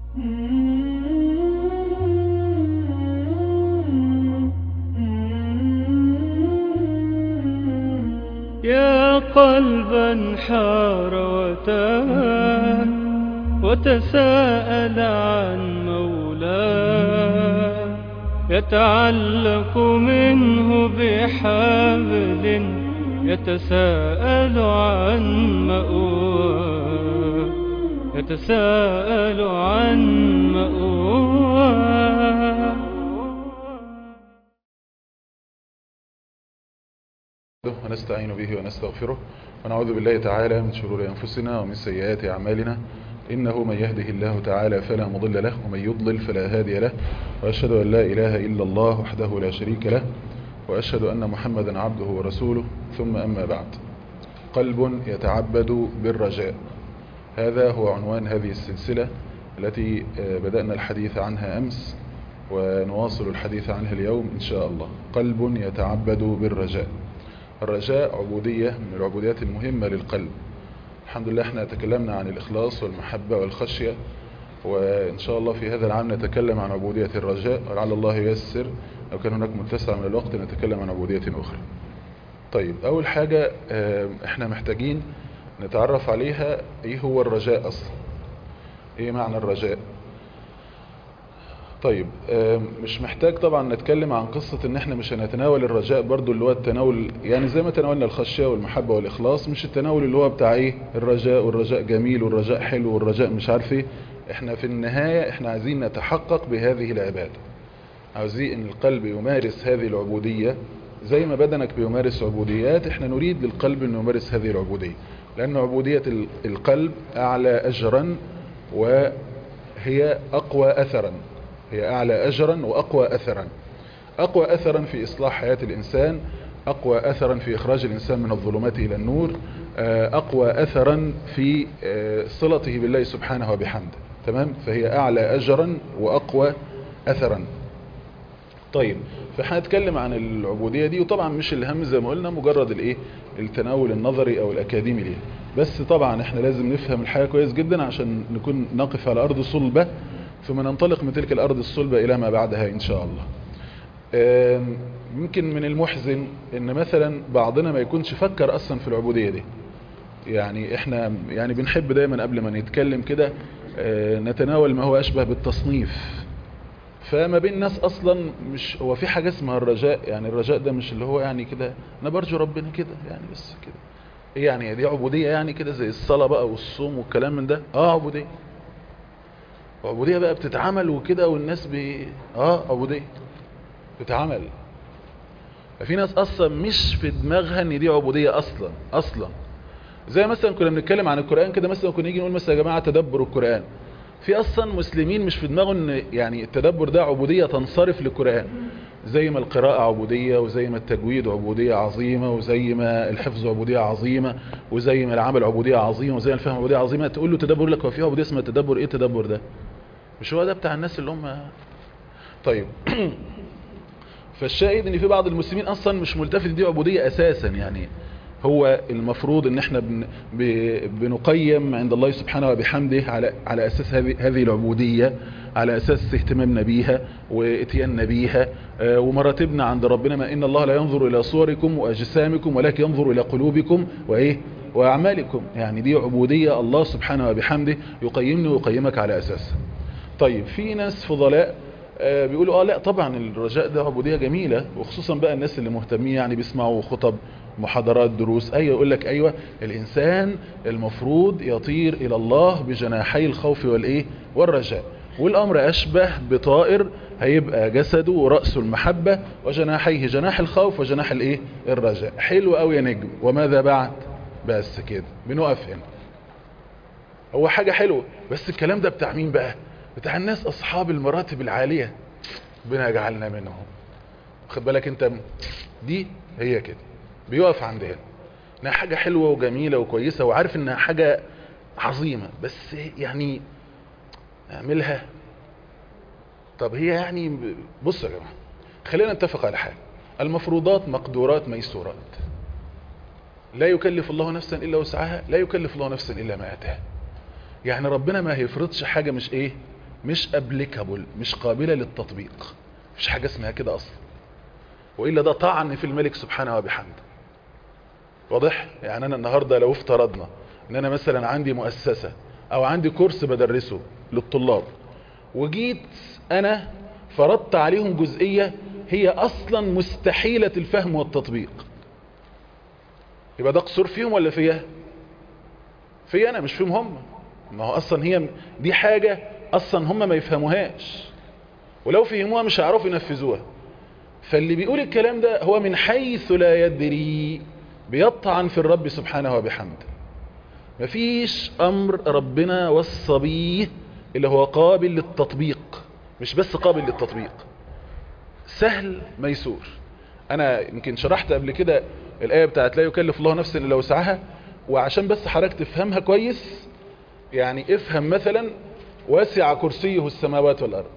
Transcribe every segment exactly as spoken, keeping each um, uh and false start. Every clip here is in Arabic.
يا قلبا حار وتاه وتساءل عن مولاه، يتعلق منه بحبل يتساءل عن مأواه، يتساءل عن مأواه. ونستعين به ونستغفره ونعوذ بالله تعالى من شرور أنفسنا ومن سيئات أعمالنا، إنه من يهده الله تعالى فلا مضل له ومن يضلل فلا هادي له، وأشهد أن لا إله إلا الله وحده لا شريك له، وأشهد أن محمدا عبده ورسوله، ثم أما بعد. قلب يتعبد بالرجاء، هذا هو عنوان هذه السلسلة التي بدأنا الحديث عنها أمس ونواصل الحديث عنها اليوم إن شاء الله. قلب يتعبد بالرجاء. الرجاء عبودية من العبوديات المهمة للقلب. الحمد لله احنا تكلمنا عن الإخلاص والمحبة والخشية، وإن شاء الله في هذا العام نتكلم عن عبودية الرجاء، ولعل الله ييسر لو كان هناك متسع من الوقت نتكلم عن عبودية أخرى. طيب، أول حاجة احنا محتاجين نتعرف عليها ايه هو الرجاء أصلا، ايه معنى الرجاء. طيب، مش محتاج طبعا نتكلم عن قصة ان احنا مش هنتناول الرجاء برضو اللي هو التناول، يعني زي ما تناولنا الخشية والمحبة والإخلاص، مش التناول اللي هو بتاع ايه الرجاء والرجاء جميل والرجاء حلو والرجاء مش عارف ايه. احنا في النهاية احنا عايزين نتحقق بهذه العبادة، عاوزين ان القلب يمارس هذه العبودية زي ما بدنك بيمارس عبوديات. احنا نريد للقلب انه يمارس هذه العبودية، لان عبودية القلب اعلى اجرا وهي اقوى اثرا، هي أعلى أجرا وأقوى أثرا. أقوى أثرا في إصلاح حياة الإنسان، أقوى أثرا في إخراج الإنسان من الظلمات إلى النور، أقوى أثرا في صلته بالله سبحانه وبحمده. تمام، فهي أعلى أجرا وأقوى أثرا. طيب، فاحنا هنتكلم عن العبودية دي، وطبعا مش الهم زي ما قلنا مجرد الايه التناول النظري او الاكاديمي ليها، بس طبعا احنا لازم نفهم الحياة كويس جدا عشان نكون نقف على ارض صلبة، ثم ننطلق من تلك الارض الصلبة الى ما بعدها ان شاء الله. يمكن من المحزن ان مثلا بعضنا ما يكونش فكر اصلا في العبودية دي. يعني احنا يعني بنحب دايما قبل ما نتكلم كده نتناول ما هو اشبه بالتصنيف. فما بين الناس اصلا مش هو في حاجة اسمها الرجاء، يعني الرجاء ده مش اللي هو يعني كده انا برجو ربنا كده يعني بس كده، ايه يعني دي عبودية يعني كده زي الصلاة بقى والصوم والكلام من ده؟ اه عبودية، عبودية بقى بتتعمل وكده والناس بي اه عبودية بتتعمل. ففي ناس اصلا مش في دماغها ان دي عبودية اصلا اصلا. زي مثلا كنا بنتكلم عن القرآن كده، مثلا كنا نيجي نقول مثلا يا جماعة تدبر القرآن، في اصلا مسلمين مش في دماغه ان يعني التدبر ده عبودية تنصرف للقرآن، زي ما القراءة عبودية، وزي ما التجويد عبودية عظيمة، وزي ما الحفظ عبودية عظيمة، وزي ما العمل عبودية عظيمة، وزي ما الفهم عبودية عظيمة. تقول له تدبر، لك هو في عبودية اسمها تدبر؟ ايه تدبر ده؟ مش هو ده بتاع الناس اللي هم طيب. فالشاهد ان في بعض المسلمين اصلا مش ملتفت دي عبودية اساسا. يعني هو المفروض ان احنا بن بنقيم عند الله سبحانه وبحمده على على اساس هذه هذه العبودية، على اساس اهتمامنا بيها واتياننا بيها ومراتبنا عند ربنا. ما ان الله لا ينظر الى صوركم واجسامكم ولكن ينظر الى قلوبكم وايه واعمالكم. يعني دي عبودية الله سبحانه وبحمده يقيمني ويقيمك على اساسها. طيب، في ناس فضلاء بيقولوا اه لا طبعا الرجاء ده عبودية جميلة، وخصوصا بقى الناس اللي مهتمين يعني بيسمعوا خطب محاضرات دروس. ايوه يقول لك ايوه الانسان المفروض يطير الى الله بجناحي الخوف والايه والرجاء، والامر اشبه بطائر هيبقى جسده ورأسه المحبة وجناحيه جناح الخوف وجناح الايه الرجاء. حلو قوي يا نجم، وماذا بعد؟ بس كده بنقف هنا. هو حاجة حلوة، بس الكلام ده بتاع مين بقى؟ بتاع الناس اصحاب المراتب العالية، ربنا يجعلنا منهم. خد بالك انت، دي هي كده بيقف عندها انها حاجة حلوة وجميلة وكويسة وعارف انها حاجة عظيمة، بس يعني اعملها. طب هي يعني بص يا جماعة، خلينا نتفق على حاجة، المفروضات مقدورات ميسورات، لا يكلف الله نفسا الا وسعها، لا يكلف الله نفسا الا ما اتاها. يعني ربنا ما هيفرضش حاجة مش ايه مش ابليكابل، مش قابلة للتطبيق. مفيش حاجة اسمها كده اصلا، وإلا ده طعن في الملك سبحانه وبحمده. واضح؟ يعني انا النهاردة لو افترضنا ان انا مثلا عندي مؤسسة او عندي كورس بدرسه للطلاب، وجيت انا فرضت عليهم جزئية هي اصلا مستحيلة الفهم والتطبيق، يبقى ده قصور فيهم ولا فيها؟ فيا انا مش فيهم هم. ما هو اصلا هي دي حاجة اصلا هم ما يفهموهاش، ولو فهموها مش هيعرفوا ينفذوها. فاللي بيقول الكلام ده هو من حيث لا يدري بيطعن في الرب سبحانه وبحمده. مفيش امر ربنا وصى بيه اللي هو قابل للتطبيق، مش بس قابل للتطبيق، سهل ميسور. انا يمكن شرحت قبل كده الايه بتاعت لا يكلف الله نفسا الا وسعها، وعشان بس حضرتك تفهمها كويس، يعني افهم مثلا واسع كرسيه السماوات والارض.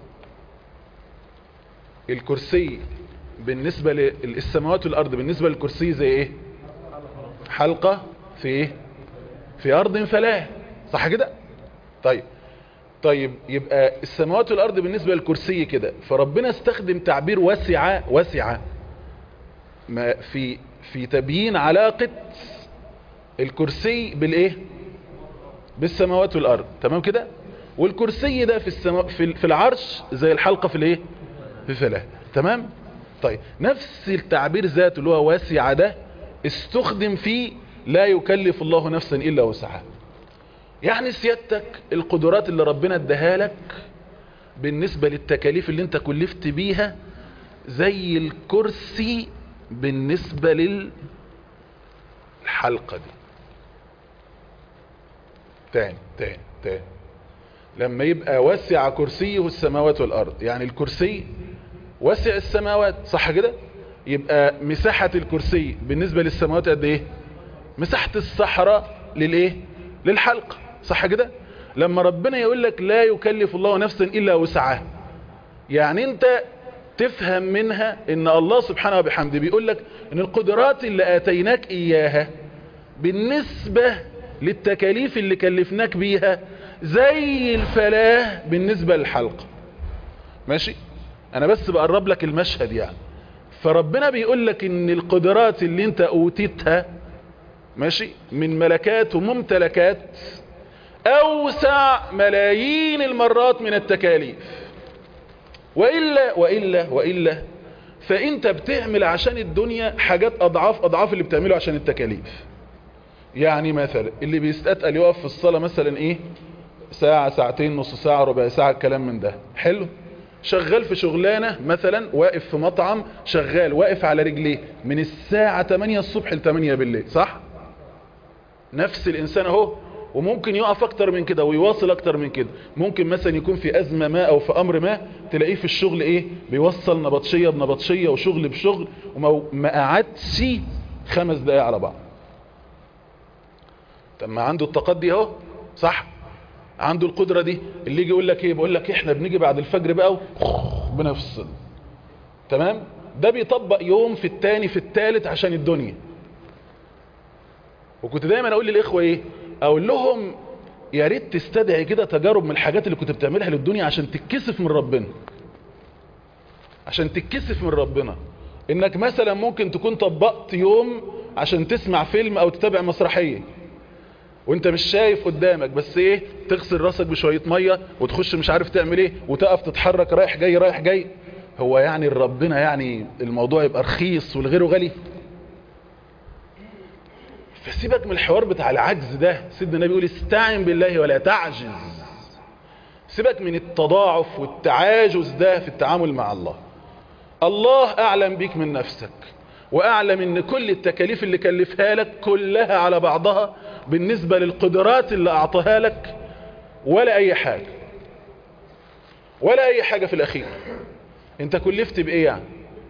الكرسي بالنسبة للسماوات والارض بالنسبة للكرسي زي ايه؟ حلقة في ايه؟ في ارض فلاه، صح كده؟ طيب طيب يبقى السماوات والارض بالنسبة للكرسي كده، فربنا استخدم تعبير واسعة واسعة ما في في تبيين علاقة الكرسي بالايه؟ بالسماوات والارض، تمام كده؟ والكرسي ده في السما في, في العرش زي الحلقة في الايه؟ في فلاه، تمام؟ طيب نفس التعبير ذاته اللي هو واسع ده استخدم فيه لا يكلف الله نفسا الا وسعها. يعني سيادتك القدرات اللي ربنا اداها لك بالنسبة للتكاليف اللي انت كلفت بيها زي الكرسي بالنسبة للحلقة دي. تاني تاني تاني لما يبقى وسع كرسيه السماوات والارض، يعني الكرسي وسع السماوات، صح كده؟ يبقى مساحة الكرسي بالنسبة للسماوات قد ايه؟ مساحة الصحراء للايه؟ للحلقة، صح كده؟ لما ربنا يقول لك لا يكلف الله نفسا الا وسعها، يعني انت تفهم منها ان الله سبحانه وبحمده بيقول لك ان القدرات اللي اتيناك اياها بالنسبة للتكاليف اللي كلفناك بيها زي الفلاة بالنسبة للحلقة. ماشي؟ انا بس بقرب لك المشهد يعني. فربنا بيقول لك ان القدرات اللي انت اوتيتها، ماشي، من ملكات وممتلكات اوسع ملايين المرات من التكاليف. وإلا وإلا وإلا فانت بتعمل عشان الدنيا حاجات اضعاف اضعاف اللي بتعمله عشان التكاليف. يعني مثلا اللي بيستثقل يقف في الصلاة مثلا ايه ساعة ساعتين نص ساعة ربع ساعة الكلام من ده، حلو، شغال في شغلانة مثلا، واقف في مطعم شغال واقف على رجليه من الساعة تمانية الصبح ل تمانية بالليل، صح؟ نفس الانسان اهو، وممكن يقف اكتر من كده ويواصل اكتر من كده. ممكن مثلا يكون في ازمة ما او في امر ما تلاقيه في الشغل ايه بيوصل نبطشية بنبطشية وشغل بشغل وما قعدش خمس دقايق على بعض. طب ما عنده الطاقات دي اهو، صح؟ عنده القدرة دي. اللي يجي يقول لك ايه؟ بقول لك احنا بنيجي بعد الفجر بقى بنفصل، تمام؟ ده بيطبق يوم في التاني في التالت عشان الدنيا. وكنت دايما اقول للاخوة ايه؟ اقول لهم يا ريت تستدعي كده تجارب من الحاجات اللي كنت بتعملها للدنيا عشان تتكسف من ربنا، عشان تتكسف من ربنا. انك مثلا ممكن تكون طبقت يوم عشان تسمع فيلم او تتابع مسرحية وانت مش شايف قدامك، بس ايه، تغسل راسك بشوية مية وتخش مش عارف تعمل ايه وتقف تتحرك رايح جاي رايح جاي. هو يعني ربنا يعني الموضوع يبقى رخيص والغيره غالي؟ فسيبك من الحوار بتاع العجز ده. سيدنا النبي يقول استعن بالله ولا تعجز. سيبك من التضاعف والتعاجز ده في التعامل مع الله. الله اعلم بيك من نفسك، واعلم ان كل التكاليف اللي كلفها لك كلها على بعضها بالنسبة للقدرات اللي اعطاها لك ولا اي حاجة، ولا اي حاجة في الاخير. انت كلفت بايه يعني؟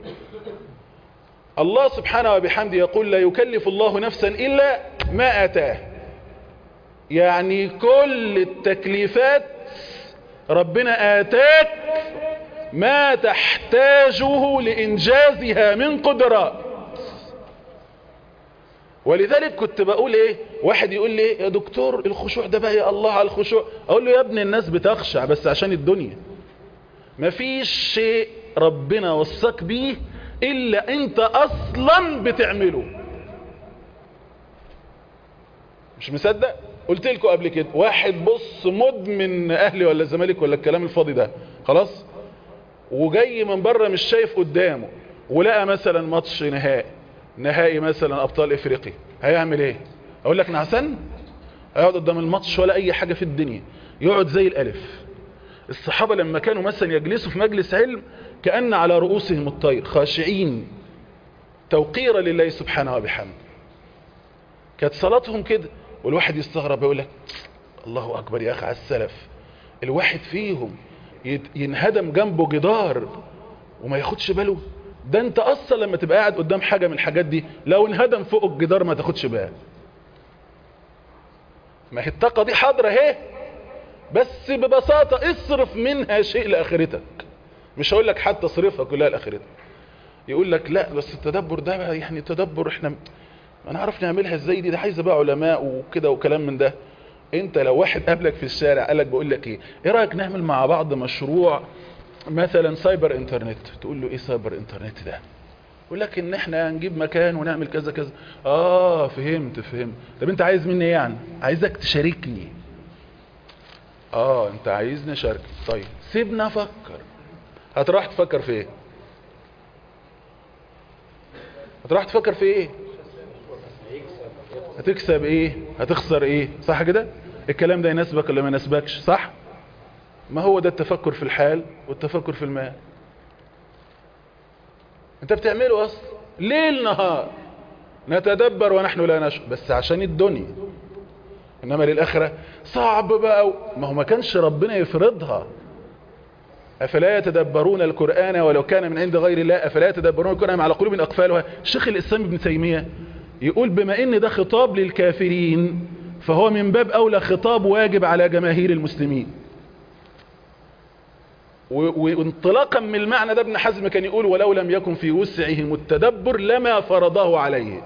الله سبحانه وبحمده يقول لا يكلف الله نفسا الا ما اتاه. يعني كل التكليفات ربنا اتاك ما تحتاجه لانجازها من قدرات. ولذلك كنت بقول ايه، واحد يقول لي يا دكتور الخشوع ده بقى، يا الله على الخشوع. اقول له يا ابني الناس بتخشع بس عشان الدنيا. مفيش شيء ربنا وصاك بيه الا انت اصلا بتعمله. مش مصدق؟ قلت لكم قبل كده، واحد بص مدمن اهلي ولا الزمالك ولا الكلام الفاضي ده، خلاص، وجاي من بره مش شايف قدامه، ولقى مثلا ماتش نهائي نهائي مثلا ابطال افريقيا، هيعمل ايه؟ اقول لك نعسان؟ هيقعد قدام الماتش ولا اي حاجه في الدنيا، يقعد زي الالف. الصحابه لما كانوا مثلا يجلسوا في مجلس علم كأن على رؤوسهم الطير، خاشعين توقيرا لله سبحانه وبحمده. كانت صلاتهم كده. والواحد يستغرب يقول لك الله اكبر يا اخي على السلف، الواحد فيهم ينهدم جنبه جدار وما ياخدش باله. ده انت اصلا لما تبقى قاعد قدام حاجه من الحاجات دي لو انهدم فوق الجدار ما تاخدش بالك. ما هي الطاقه دي حاضره اهي، بس ببساطه اصرف منها شيء لاخرتك. مش هقول لك حتى اصرفها كلها لاخرتك. يقول لك لا بس التدبر ده يعني التدبر احنا ما نعرف نعملها ازاي، دي ده عايزه بقى علماء وكده وكلام من ده. انت لو واحد قابلك في الشارع قالك بقول لك ايه ايه رايك نعمل مع بعض مشروع مثلا سايبر انترنت، تقول له ايه سايبر انترنت ده؟ يقول لك ان احنا هنجيب مكان ونعمل كذا كذا. اه فهمت فهمت. طب انت عايز مني ايه يعني؟ عايزك تشاركني. اه انت عايزني اشاركك، طيب سيبنا افكر. هتروح تفكر في ايه؟ هتروح تفكر في ايه؟ هتكسب ايه؟ هتخسر ايه؟ صح كده؟ الكلام ده يناسبك ولا ما يناسبكش؟ صح؟ ما هو ده التفكر في الحال والتفكر في المال. انت بتعمله اصلا ليل نهار نتدبر ونحن لا نشعر، بس عشان الدنيا. انما للاخره صعب بقى، ما هو ما كانش ربنا يفرضها. افلا يتدبرون القران ولو كان من عند غير الله افلا يتدبرون القران على قلوب اقفالها. الشيخ الاسلام ابن تيميه يقول بما ان ده خطاب للكافرين فهو من باب اولى خطاب واجب على جماهير المسلمين. وانطلاقا من المعنى ده ابن حزم كان يقول ولو لم يكن في وسعهم التدبر لما فرضه عليه.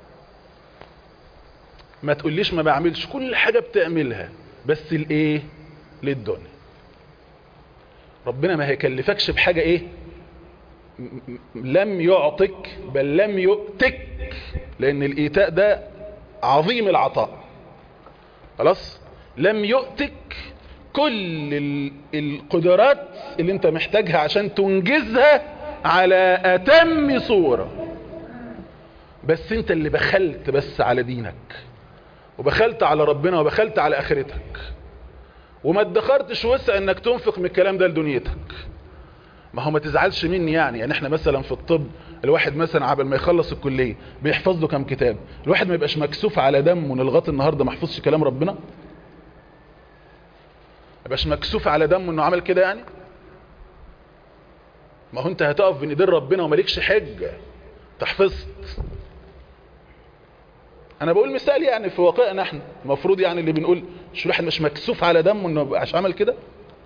ما تقوليش ما بعملش، كل حاجة بتعملها بس الايه؟ للدنيا. ربنا ما هيكلفكش بحاجة ايه؟ لم يعطك بل لم يؤتك، لان الايتاء ده عظيم العطاء. خلاص؟ لم يؤتك كل القدرات اللي انت محتاجها عشان تنجزها على اتم صورة، بس انت اللي بخلت بس على دينك وبخلت على ربنا وبخلت على اخرتك، وما ادخرتش وسع انك تنفق من الكلام ده لدنيتك. ما هو ما تزعلش مني يعني يعني احنا مثلا في الطب الواحد مثلا عبل ما يخلص الكلية بيحفظ له كام كتاب، الواحد ما يبقاش مكسوف على دمه لغايه النهارده ما حفظش كلام ربنا، ما يبقاش مكسوف على دمه انه عمل كده يعني. ما هو انت هتقف بين ايدين ربنا ومالكش حجه تحفظت. انا بقول مثال يعني في واقعنا احنا، المفروض يعني اللي بنقول مش الواحد مش مكسوف على دمه انه مبقاش عمل كده.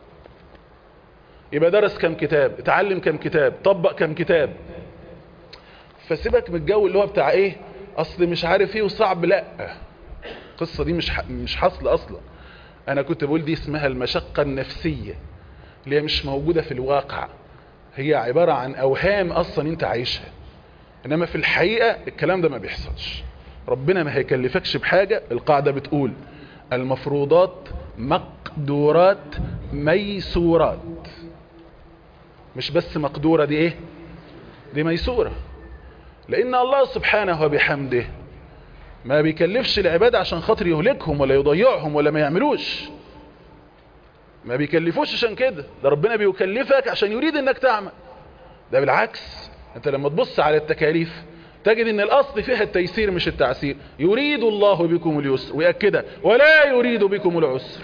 يبقى درس كام كتاب، اتعلم كام كتاب، طبق كام كتاب. فسيبك من الجو اللي هو بتاع ايه اصل مش عارف ايه وصعب، لا القصه دي مش مش حاصله اصلا. انا كنت بقول دي اسمها المشقه النفسيه اللي هي مش موجوده في الواقع، هي عباره عن اوهام اصلا انت عايشها، انما في الحقيقه الكلام ده ما بيحصلش. ربنا ما هيكلفكش بحاجه. القاعده بتقول المفروضات مقدورات ميسورات، مش بس مقدوره، دي ايه؟ دي ميسوره. لان الله سبحانه وبحمده ما بيكلفش العباد عشان خاطر يهلكهم ولا يضيعهم ولا ما يعملوش، ما بيكلفوش عشان كده. ده ربنا بيكلفك عشان يريد انك تعمل. ده بالعكس، انت لما تبص على التكاليف تجد ان الاصل فيها التيسير مش التعسير. يريد الله بكم اليسر، ويأكدها ولا يريد بكم العسر.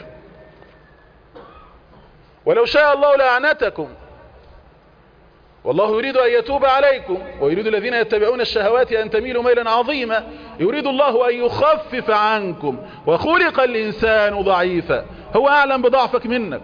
ولو شاء الله لأعنتكم والله يريد أن يتوب عليكم ويريد الذين يتبعون الشهوات أن تميلوا ميلا عظيما. يريد الله أن يخفف عنكم وخلق الإنسان ضعيفا. هو أعلم بضعفك منك،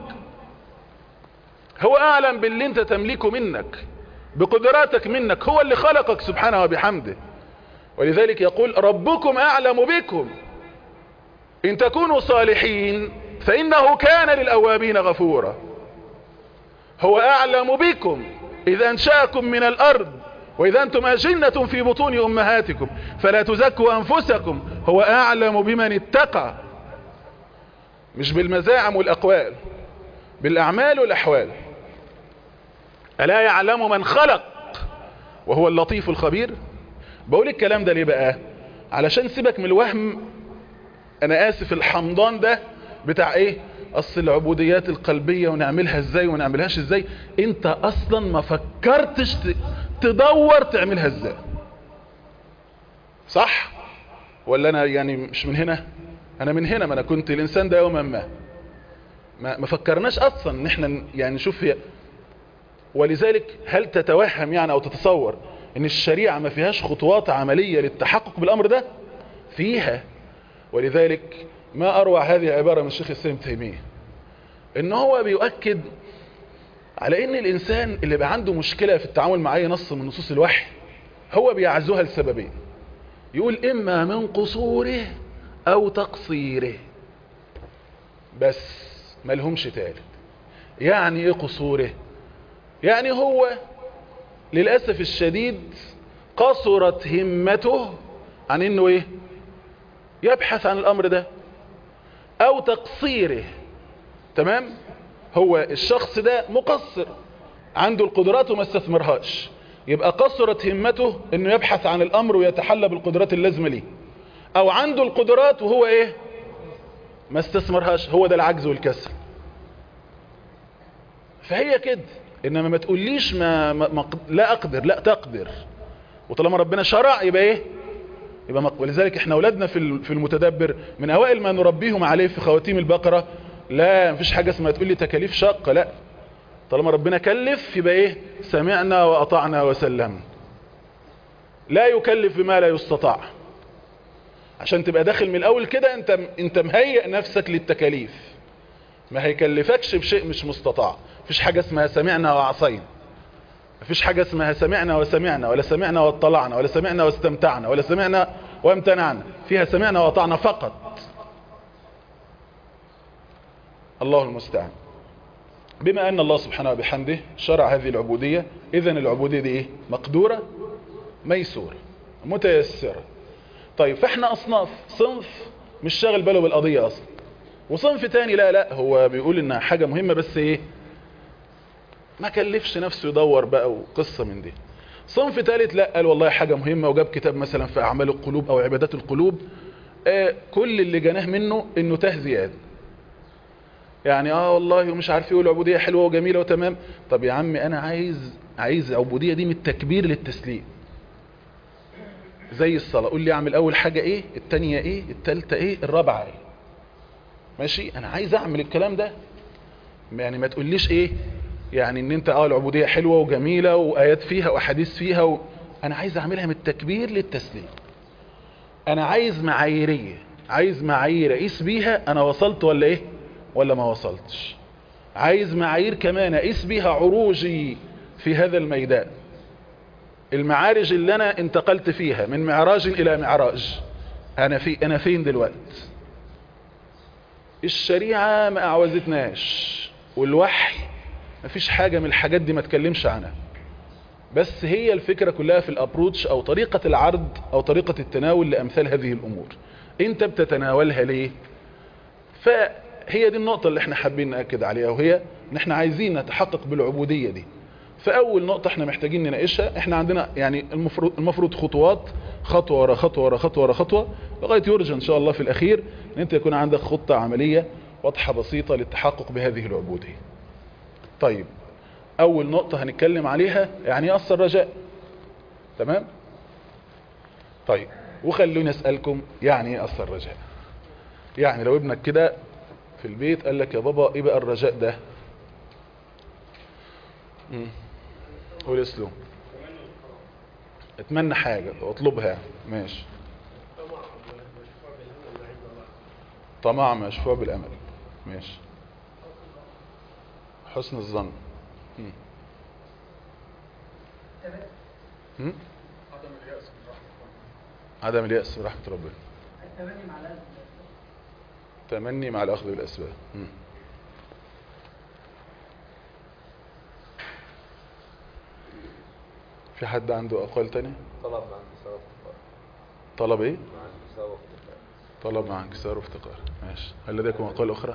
هو أعلم باللي انت تملكه منك، بقدراتك منك، هو اللي خلقك سبحانه وبحمده. ولذلك يقول ربكم أعلم بكم إن تكونوا صالحين فإنه كان للأوابين غفورا. هو أعلم بكم إذا أنشأكم من الأرض وإذا أنتم أجنة في بطون أمهاتكم فلا تزكوا أنفسكم هو أعلم بمن اتقى. مش بالمزاعم والأقوال، بالأعمال والأحوال. ألا يعلم من خلق وهو اللطيف الخبير. بقول الكلام ده ليه بقى؟ علشان سيبك من الوهم، أنا آسف، الحمضان ده بتاع إيه؟ أصل العبوديات القلبية ونعملها إزاي ونعملهاش إزاي. أنت أصلا ما فكرتش تدور تعملها إزاي، صح؟ ولا أنا يعني مش من هنا؟ أنا من هنا، ما أنا كنت الإنسان ده يوما ما ما, ما فكرناش أصلا إن إحنا يعني نشوف هي. ولذلك هل تتوهم يعني أو تتصور إن الشريعة ما فيهاش خطوات عملية للتحقق بالأمر ده؟ فيها. ولذلك ما أروع هذه العبارة من الشيخ الإسلام ابن تيمية، إن هو بيؤكد على إن الإنسان اللي بقى عنده مشكلة في التعامل مع أي نص من نصوص الوحي هو بيعزوها لسببين. يقول إما من قصوره أو تقصيره، بس ما لهمش تالت. يعني إيه قصوره؟ يعني هو للأسف الشديد قصرت همته عن إنه إيه؟ يبحث عن الأمر ده. أو تقصيره، تمام؟ هو الشخص ده مقصر، عنده القدرات وما استثمرهاش، يبقى قصرت همته إنه يبحث عن الأمر ويتحلى بالقدرات اللازمة ليه. أو عنده القدرات وهو إيه؟ ما استثمرهاش، هو ده العجز والكسل. فهي كده. إنما ما تقوليش ما, ما, ما لا أقدر، لا تقدر. وطالما ربنا شرع يبقى إيه؟ يبقى مق... ولذلك احنا اولادنا في في المتدبر من اوائل ما نربيهم عليه في خواتيم البقرة، لا مفيش حاجة اسمها تقول لي تكاليف شاقة، لا. طالما ربنا كلف يبقى ايه؟ سمعنا واطعنا وسلمنا. لا يكلف بما لا يستطاع. عشان تبقى داخل من الاول كده انت انت مهيئ نفسك للتكاليف. ما هيكلفكش بشيء مش مستطاع. مفيش حاجة اسمها سمعنا وعصينا. مفيش حاجة اسمها سمعنا وسمعنا، ولا سمعنا واطلعنا، ولا سمعنا واستمتعنا، ولا سمعنا وامتنعنا. فيها سمعنا واطعنا فقط. الله المستعان. بما ان الله سبحانه وبحمده شرع هذه العبودية، اذن العبودية دي ايه؟ مقدورة، ميسورة، متيسرة. طيب فاحنا اصناف، صنف مش شاغل باله بالقضية اصلا، وصنف تاني لا لا هو بيقول انها حاجة مهمة بس ايه؟ ما كلفش نفسه يدور بقى وقصة من دي. صنف ثالث لا، قال والله حاجة مهمة وجاب كتاب مثلا في أعمال القلوب أو عبادات القلوب، آه كل اللي جناه منه إنه ته زيادة. يعني آه والله ومش عارف يقول عبودية حلوة وجميلة وتمام. طب يا عمي أنا عايز عايز عبودية دي من التكبير للتسليم. زي الصلاة، قول لي أعمل أول حاجة إيه، التانية إيه، التالتة إيه، الرابعة إيه. ماشي، أنا عايز أعمل الكلام ده. يعني ما تقوليش إيه يعني ان انت اه العبودية حلوة وجميلة وايات فيها واحاديث فيها و... انا عايز اعملها من التكبير للتسليم. انا عايز معاييرية، عايز معايير اقيس بيها انا وصلت ولا ايه ولا ما وصلتش. عايز معايير كمان اقيس بيها عروجي في هذا الميدان، المعارج اللي انا انتقلت فيها من معراج الى معراج. انا في انا فين دلوقتي؟ الشريعة ما اعوزتناش، والوحي مفيش حاجة من الحاجات دي ما تكلمش عنها. بس هي الفكرة كلها في الابروتش او طريقة العرض او طريقة التناول لامثال هذه الامور. انت بتتناولها ليه؟ فهي دي النقطة اللي احنا حابين نأكد عليها، وهي ان احنا عايزين نتحقق بالعبودية دي. فاول نقطة احنا محتاجين نناقشها، احنا عندنا يعني المفروض, المفروض خطوات، خطوة ورا خطوة ورا خطوة ورا خطوة لغاية يرجى ان شاء الله في الاخير ان انت يكون عندك خطة عملية واضحة بسيطة للتحقق بهذه العبودية. طيب اول نقطة هنتكلم عليها يعني ايه اصل الرجاء. تمام؟ طيب وخلوني اسألكم يعني ايه اصل الرجاء. يعني لو ابنك كده في البيت قال لك يا بابا ايه بقى الرجاء ده؟ امم قول اسلوب. اتمنى حاجة اطلبها. ماشي. طمع مشفوع بالامل. ماشي. حسن الظن. امم امم عدم اليأس من رحمة عدم اليأس برحمة ربنا. التمني مع الأسباب. تمني مع الأخذ بالأسباب. م. في حد عنده أقوال تاني؟ طلب مع انكسار وافتقار. طلب ايه؟ مع انكسار وافتقار. طلب مع انكسار وافتقار. ماشي. هل لديكم أقوال أخرى؟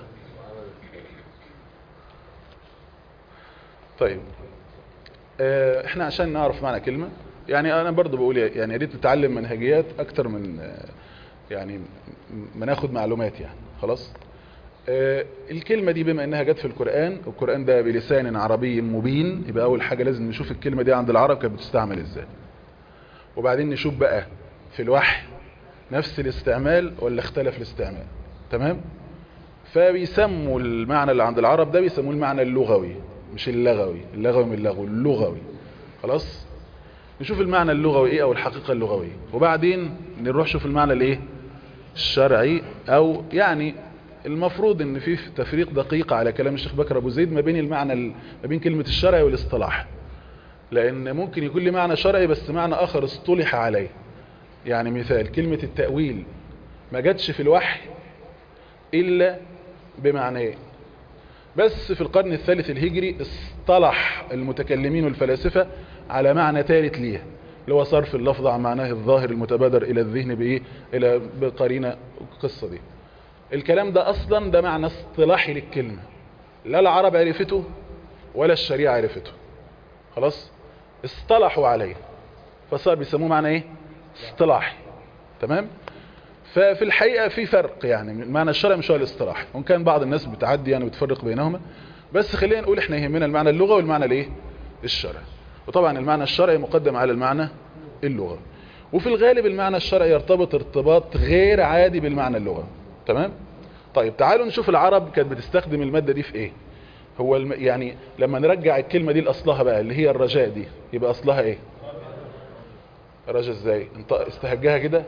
طيب اه احنا عشان نعرف معنى كلمة، يعني انا برضو بقول يعني يا ريت نتعلم منهجيات اكتر من اه يعني ما ناخد معلومات يعني. خلاص. اه الكلمة دي بما انها جت في القرآن، والقرآن ده بلسان عربي مبين، يبقى اول حاجة لازم نشوف الكلمة دي عند العرب كانت بتستعمل ازاي، وبعدين نشوف بقى في الوحي نفس الاستعمال ولا اختلف الاستعمال. تمام. فبيسموا المعنى اللي عند العرب ده بيسموه المعنى اللغوي، مش اللغوي. اللغوي من اللغو، اللغوي. خلاص. نشوف المعنى اللغوي ايه او الحقيقة اللغوية، وبعدين نروح شوف المعنى الايه الشرعي، او يعني المفروض ان في تفريق دقيق على كلام الشيخ بكر ابو زيد ما بين المعنى ما بين كلمة الشرعي والاصطلاح، لان ممكن يكون لي معنى شرعي بس معنى اخر اصطلح عليه. يعني مثال كلمة التأويل ما جاتش في الوحي الا بمعنى، بس في القرن الثالث الهجري اصطلح المتكلمين والفلاسفة على معنى ثالث ليها، اللي هو صرف اللفظ عن معناه الظاهر المتبادر الى الذهن بايه، الى بقرينة القصة دي. الكلام ده اصلا ده معنى اصطلاحي للكلمة، لا العرب عرفته ولا الشريعة عرفته. خلاص. اصطلحوا عليه فصار بيسموه معنى ايه اصطلاحي. تمام. ففي الحقيقة في فرق، يعني المعنى الشرعي مش هو الاصطلاح، وان كان بعض الناس بتعدي يعني وتفرق بينهما، بس خلينا نقول احنا يهمنا المعنى اللغوي والمعنى الايه الشرعي. وطبعا المعنى الشرعي مقدم على المعنى اللغوي، وفي الغالب المعنى الشرعي يرتبط ارتباط غير عادي بالمعنى اللغوي. تمام. طيب تعالوا نشوف العرب كانت بتستخدم المادة دي في ايه. هو الم... يعني لما نرجع الكلمة دي لأصلها بقى اللي هي الرجاء دي، يبقى أصلها ايه؟ رجاء ازاي؟ انت استهجها كده.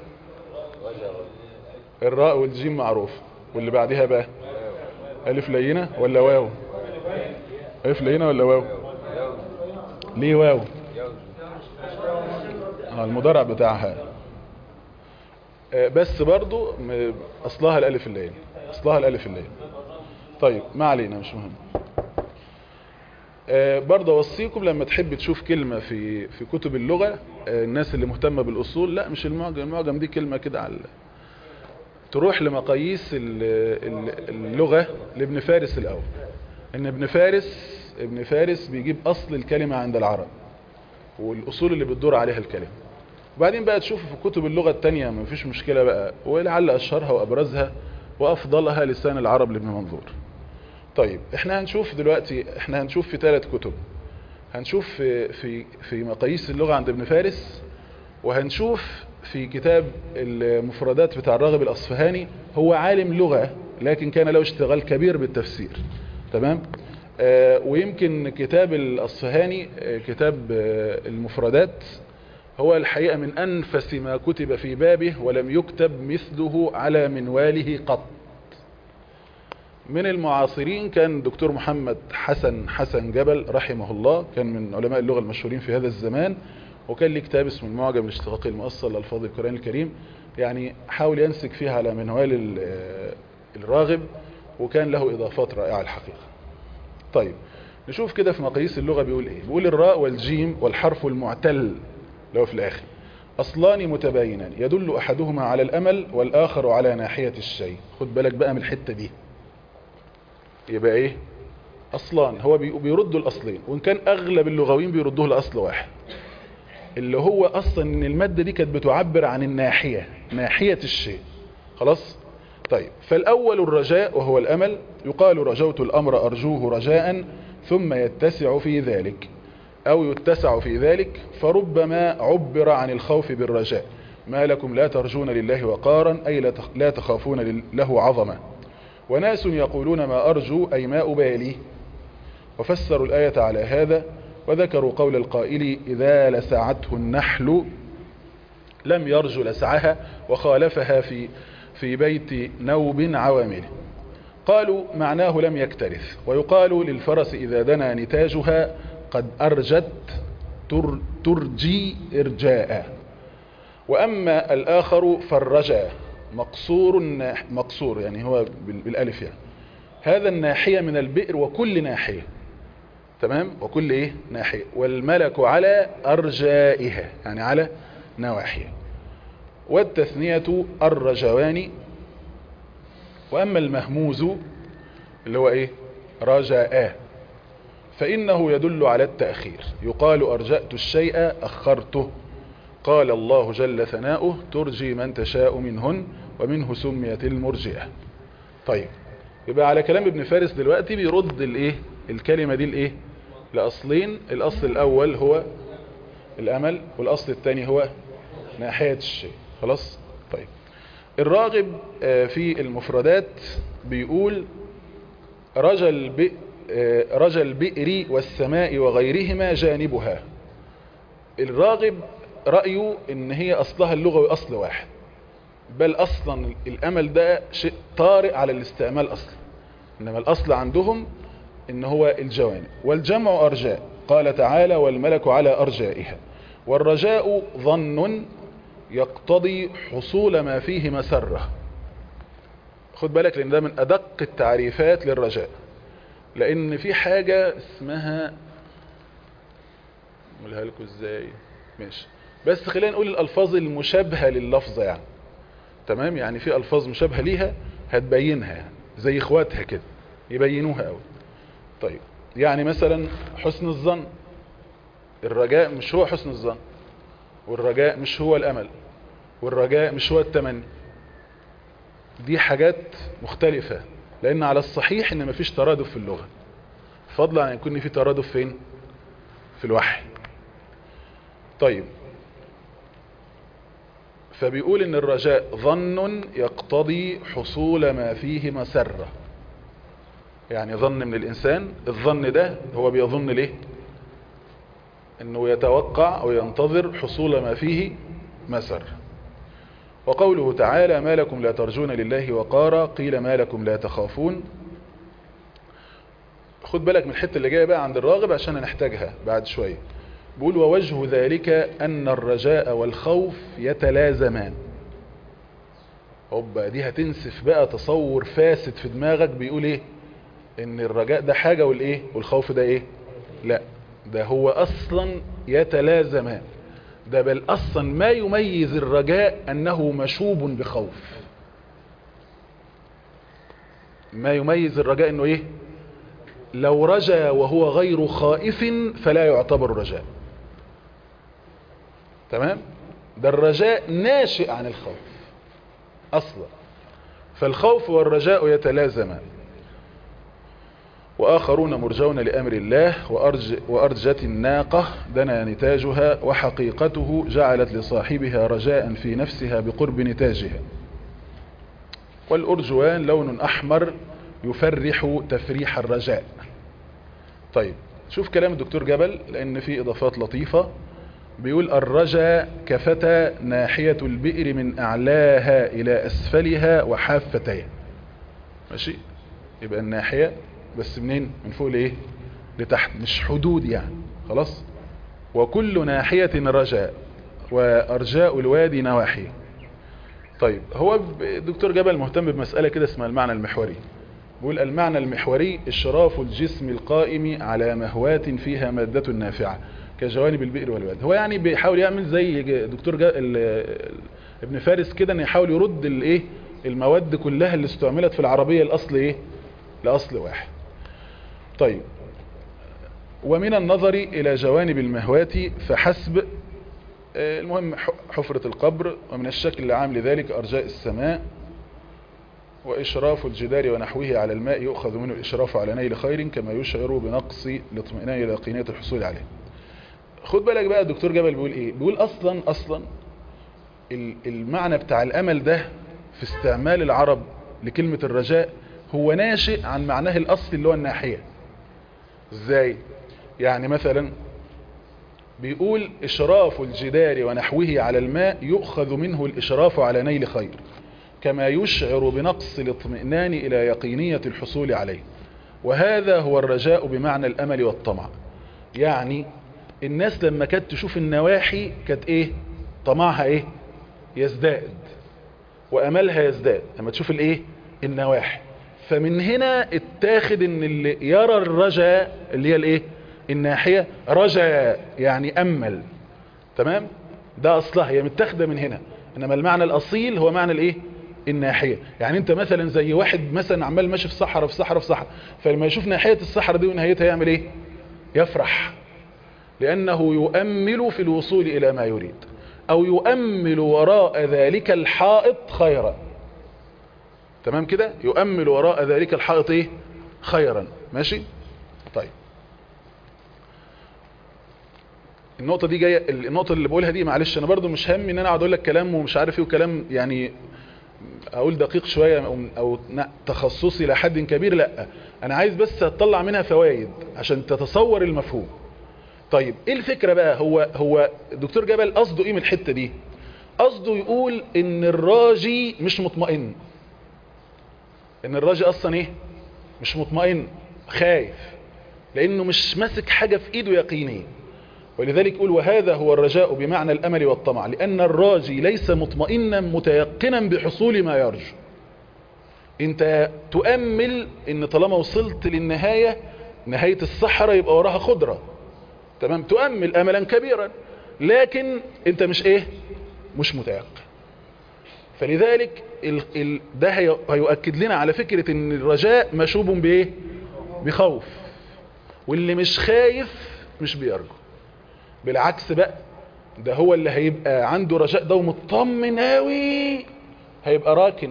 الراء والجيم معروف، واللي بعدها بقى ألف لينة ولا واو؟ ألف لينة ولا واو؟ ليه واو؟ آه المضارع بتاعها. آه بس برضو أصلها الألف اللينة، أصلها الألف اللينة. طيب ما علينا مش مهم. آه برضه اوصيكم لما تحب تشوف كلمة في في كتب اللغة، آه الناس اللي مهتمة بالأصول، لا مش المعجم، المعجم دي كلمة كده على، تروح لمقاييس اللغة لابن فارس الأول. ان ابن فارس ابن فارس بيجيب أصل الكلمة عند العرب والأصول اللي بتدور عليها الكلمة، وبعدين بقى تشوف في كتب اللغة التانية ما فيش مشكلة بقى، ولعل أشهرها وأبرزها وأفضلها لسان العرب لابن منظور. طيب احنا هنشوف دلوقتي، احنا هنشوف في ثلاث كتب، هنشوف في في في مقاييس اللغة عند ابن فارس، وهنشوف في كتاب المفردات بتاع الراغب الأصفهاني. هو عالم لغة لكن كان له اشتغال كبير بالتفسير. تمام. آه ويمكن كتاب الأصفهاني آه كتاب آه المفردات هو الحقيقة من أنفس ما كتب في بابه، ولم يكتب مثله على منواله قط. من المعاصرين كان دكتور محمد حسن حسن جبل رحمه الله، كان من علماء اللغة المشهورين في هذا الزمان، وكان ليه كتاب اسمه المعجم الاشتقاقي المؤصل لألفاظ القرآن الكريم، يعني حاول ينسك فيها على منوال الراغب، وكان له إضافات رائعة الحقيقة. طيب نشوف كده في مقاييس اللغة بيقول ايه. بيقول الراء والجيم والحرف المعتل لو في الآخر أصلان متباينان يدل أحدهما على الأمل والآخر على ناحية الشيء. خد بالك بقى من الحتة دي، يبقى ايه أصلان، هو بيردوا الأصلين، وإن كان أغلب اللغويين بيردوه لأصل واحد اللي هو أصلا إن المادة دي كانت بتعبر عن الناحية، ناحية الشيء. خلاص. طيب فالأول الرجاء وهو الأمل، يقال رجوت الأمر أرجوه رجاء ثم يتسع في ذلك، أو يتسع في ذلك، فربما عبر عن الخوف بالرجاء. ما لكم لا ترجون لله وقارا، أي لا تخافون له عظمة. وناس يقولون ما أرجو أي ما أبالي، وفسروا الآية على هذا، وذكروا قول القائل إذا لسعته النحل لم يرجو لسعها، وخالفها في في بيت نوب عوامله. قالوا معناه لم يكترث. ويقال للفرس إذا دنا نتاجها قد أرجت تر ترجي إرجاء. وأما الآخر فالرجاء مقصور مقصور يعني هو بالألف يعني هذا الناحية من البئر وكل ناحية تمام وكل إيه ناحية والملك على أرجائها يعني على نواحية والتثنية الرجوان. وأما المهموز اللي هو إيه رجاء فإنه يدل على التأخير يقال أرجأت الشيء أخرته. قال الله جل ثناؤه ترجي من تشاء منهن ومنه سميت المرجئة. طيب يبقى على كلام ابن فارس دلوقتي بيرد الايه الكلمة دي الايه لأصلين. الأصل الأول هو الأمل والأصل الثاني هو ناحية الشيء. خلاص. طيب الراغب في المفردات بيقول رجا البئر رجا البئر والسماء وغيرهما جانبها. الراغب رأيه ان هي اصلها اللغوي اصل واحد بل اصلا الامل ده شيء طارئ على الاستعمال اصلا انما الاصل عندهم ان هو الجوانب. والجمع ارجاء قال تعالى والملك على ارجائها. والرجاء ظن يقتضي حصول ما فيه مسرة. خد بالك لان ده من ادق التعريفات للرجاء لان في حاجة اسمها اقولها لكم ازاي ماشي بس خلينا نقول الالفاظ المشابهة لللفظة يعني تمام يعني في الفاظ مشابهة ليها هتبينها يعني زي اخواتها كده يبينوها قوي. طيب يعني مثلا حسن الظن الرجاء مش هو حسن الظن والرجاء مش هو الامل والرجاء مش هو التمني. دي حاجات مختلفة لان على الصحيح ان مفيش ترادف في اللغة فضلا عن يكون في ترادف فين في الوحي. طيب فبيقول ان الرجاء ظن يقتضي حصول ما فيه مسرة يعني ظن من الانسان الظن ده هو بيظن ليه انه يتوقع او ينتظر حصول ما فيه مسر. وقوله تعالى ما لكم لا ترجون لله وقارا قيل ما لكم لا تخافون. خد بالك من الحتة اللي جاية بقى عند الراغب عشان نحتاجها بعد شوية. بيقول ووجه ذلك أن الرجاء والخوف يتلازمان. هوبا دي هتنسف بقى تصور فاسد في دماغك بيقول ايه ان الرجاء ده حاجة والايه والخوف ده ايه لا ده هو اصلا يتلازمان. ده بل اصلا ما يميز الرجاء انه مشوب بخوف. ما يميز الرجاء انه ايه لو رجا وهو غير خائف فلا يعتبر رجاء. تمام. ده الرجاء ناشئ عن الخوف اصلا فالخوف والرجاء يتلازمان. واخرون مرجون لامر الله وأرج وارجت الناقة دنا نتاجها وحقيقته جعلت لصاحبها رجاء في نفسها بقرب نتاجها. والارجوان لون احمر يفرح تفريح الرجاء. طيب شوف كلام الدكتور جبل لان فيه اضافات لطيفة. بيقول الرجاء كفتى ناحية البئر من اعلاها الى اسفلها وحافتيها. ماشي يبقى الناحية بس منين من فوق لايه لتحت مش حدود يعني. خلاص. وكل ناحية رجاء وارجاء الوادي نواحي. طيب هو الدكتور جبل مهتم بمسألة كده اسمها المعنى المحوري. بيقول المعنى المحوري اشراف الجسم القائم على مهوات فيها مادة نافعة كجوانب البئر والواد. هو يعني بيحاول يعمل زي دكتور ابن فارس كده ان يحاول يرد الايه المواد كلها اللي استعملت في العربية الاصل ايه لاصل واحد. طيب ومن النظر الى جوانب المهوات فحسب. المهم حفرة القبر. ومن الشكل العام لذلك ارجاء السماء وإشراف الجدار ونحوه على الماء يؤخذ منه الإشراف على نيل خير كما يشعر بنقص الاطمئنان إلى يقينية الحصول عليه. خد بالك بقى الدكتور جبل بيقول إيه. بيقول أصلا أصلا المعنى بتاع الأمل ده في استعمال العرب لكلمة الرجاء هو ناشئ عن معناه الأصلي اللي هو الناحية. إزاي؟ يعني مثلا بيقول إشراف الجدار ونحوه على الماء يؤخذ منه الإشراف على نيل خير كما يشعر بنقص الاطمئنان إلى يقينية الحصول عليه. وهذا هو الرجاء بمعنى الأمل والطمع. يعني الناس لما كانت تشوف النواحي كانت ايه طمعها ايه يزداد وأملها يزداد لما تشوف الايه النواحي. فمن هنا اتاخد ان اللي يرى الرجاء اللي هي الايه الناحية رجاء يعني أمل. تمام؟ ده أصلها هي متاخده من هنا، إنما المعنى الأصيل هو معنى الايه الناحية. يعني انت مثلا زي واحد مثلا عمال ماشي في صحراء في صحراء في صحراء، فلما يشوف ناحية الصحراء دي ونهايتها يعمل ايه؟ يفرح، لأنه يؤمل في الوصول إلى ما يريد، أو يؤمل وراء ذلك الحائط خيرا. تمام كده؟ يؤمل وراء ذلك الحائط ايه خيرا. ماشي؟ طيب النقطة دي جاية، النقطة اللي بقولها دي معلش انا برضو مش هم ان انا اقعد اقول لك كلام ومش عارف ايه وكلام يعني اقول دقيق شوية او, أو تخصصي لحد كبير، لا انا عايز بس اطلع منها فوائد عشان تتصور المفهوم. طيب ايه الفكرة بقى؟ هو هو الدكتور جبل قصده ايه من الحتة دي؟ قصده يقول ان الراجي مش مطمئن، ان الراجي اصلا ايه مش مطمئن، خايف، لانه مش ماسك حاجة في ايده يقينية. ولذلك يقول وهذا هو الرجاء بمعنى الامل والطمع، لان الراجي ليس مطمئنا متيقنا بحصول ما يرجو. انت تؤمل ان طالما وصلت للنهاية، نهاية الصحراء، يبقى وراها خضرة. تمام؟ تؤمل املا كبيرا، لكن انت مش ايه مش متيقن. فلذلك ال ال ده هيؤكد لنا على فكرة ان الرجاء مشوب بايه بخوف، واللي مش خايف مش بيرجو. بالعكس بقى، ده هو اللي هيبقى عنده رجاء ده ومطمن اوي، هيبقى راكن،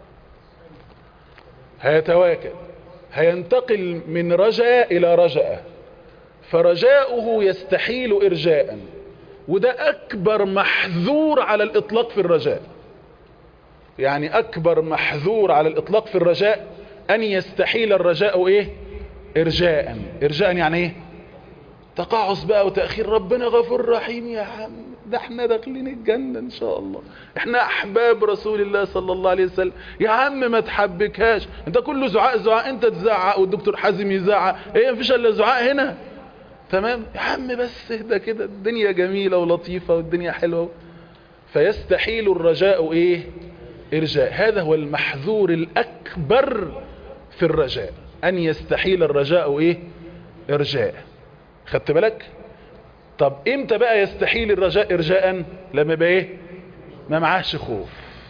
هيتواكل، هينتقل من رجاء الى رجاء، فرجاؤه يستحيل ارجاء. وده اكبر محذور على الاطلاق في الرجاء. يعني اكبر محذور على الاطلاق في الرجاء ان يستحيل الرجاء ايه ارجاء. ارجاء يعني ايه؟ تقاعس بقى وتأخير. ربنا غفور رحيم يا عم، ده احنا داخلين الجنة ان شاء الله، احنا احباب رسول الله صلى الله عليه وسلم. يا عم ما تحبكهاش، انت كله زعاق زعاق، انت تزعق والدكتور حازم يزعق، ايه مفيش الا زعاق هنا. تمام يا عم بس اهدى كده، الدنيا جميلة ولطيفة والدنيا حلوة. فيستحيل الرجاء ايه ارجاء. هذا هو المحذور الاكبر في الرجاء، ان يستحيل الرجاء ايه ارجاء. خدت بالك؟ طب امتى بقى يستحيل الرجاء ارجاء؟ لما يبقى ايه ما معاهش خوف.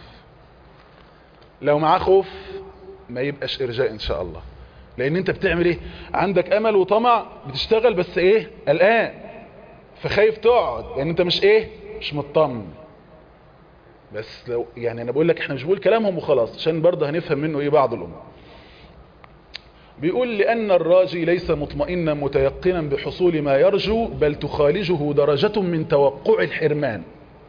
لو معاه خوف ما يبقاش ارجاء ان شاء الله. لان انت بتعمل ايه؟ عندك امل وطمع، بتشتغل بس ايه قلقان، فخايف تقعد، لان يعني انت مش ايه مش مطمن. بس لو يعني انا بقول لك احنا مش بقول كلامهم وخلاص، عشان برضه هنفهم منه ايه بعض الامور. بيقول لأن الراجي ليس مطمئنا متيقنا بحصول ما يرجو، بل تخالجه درجة من توقع الحرمان.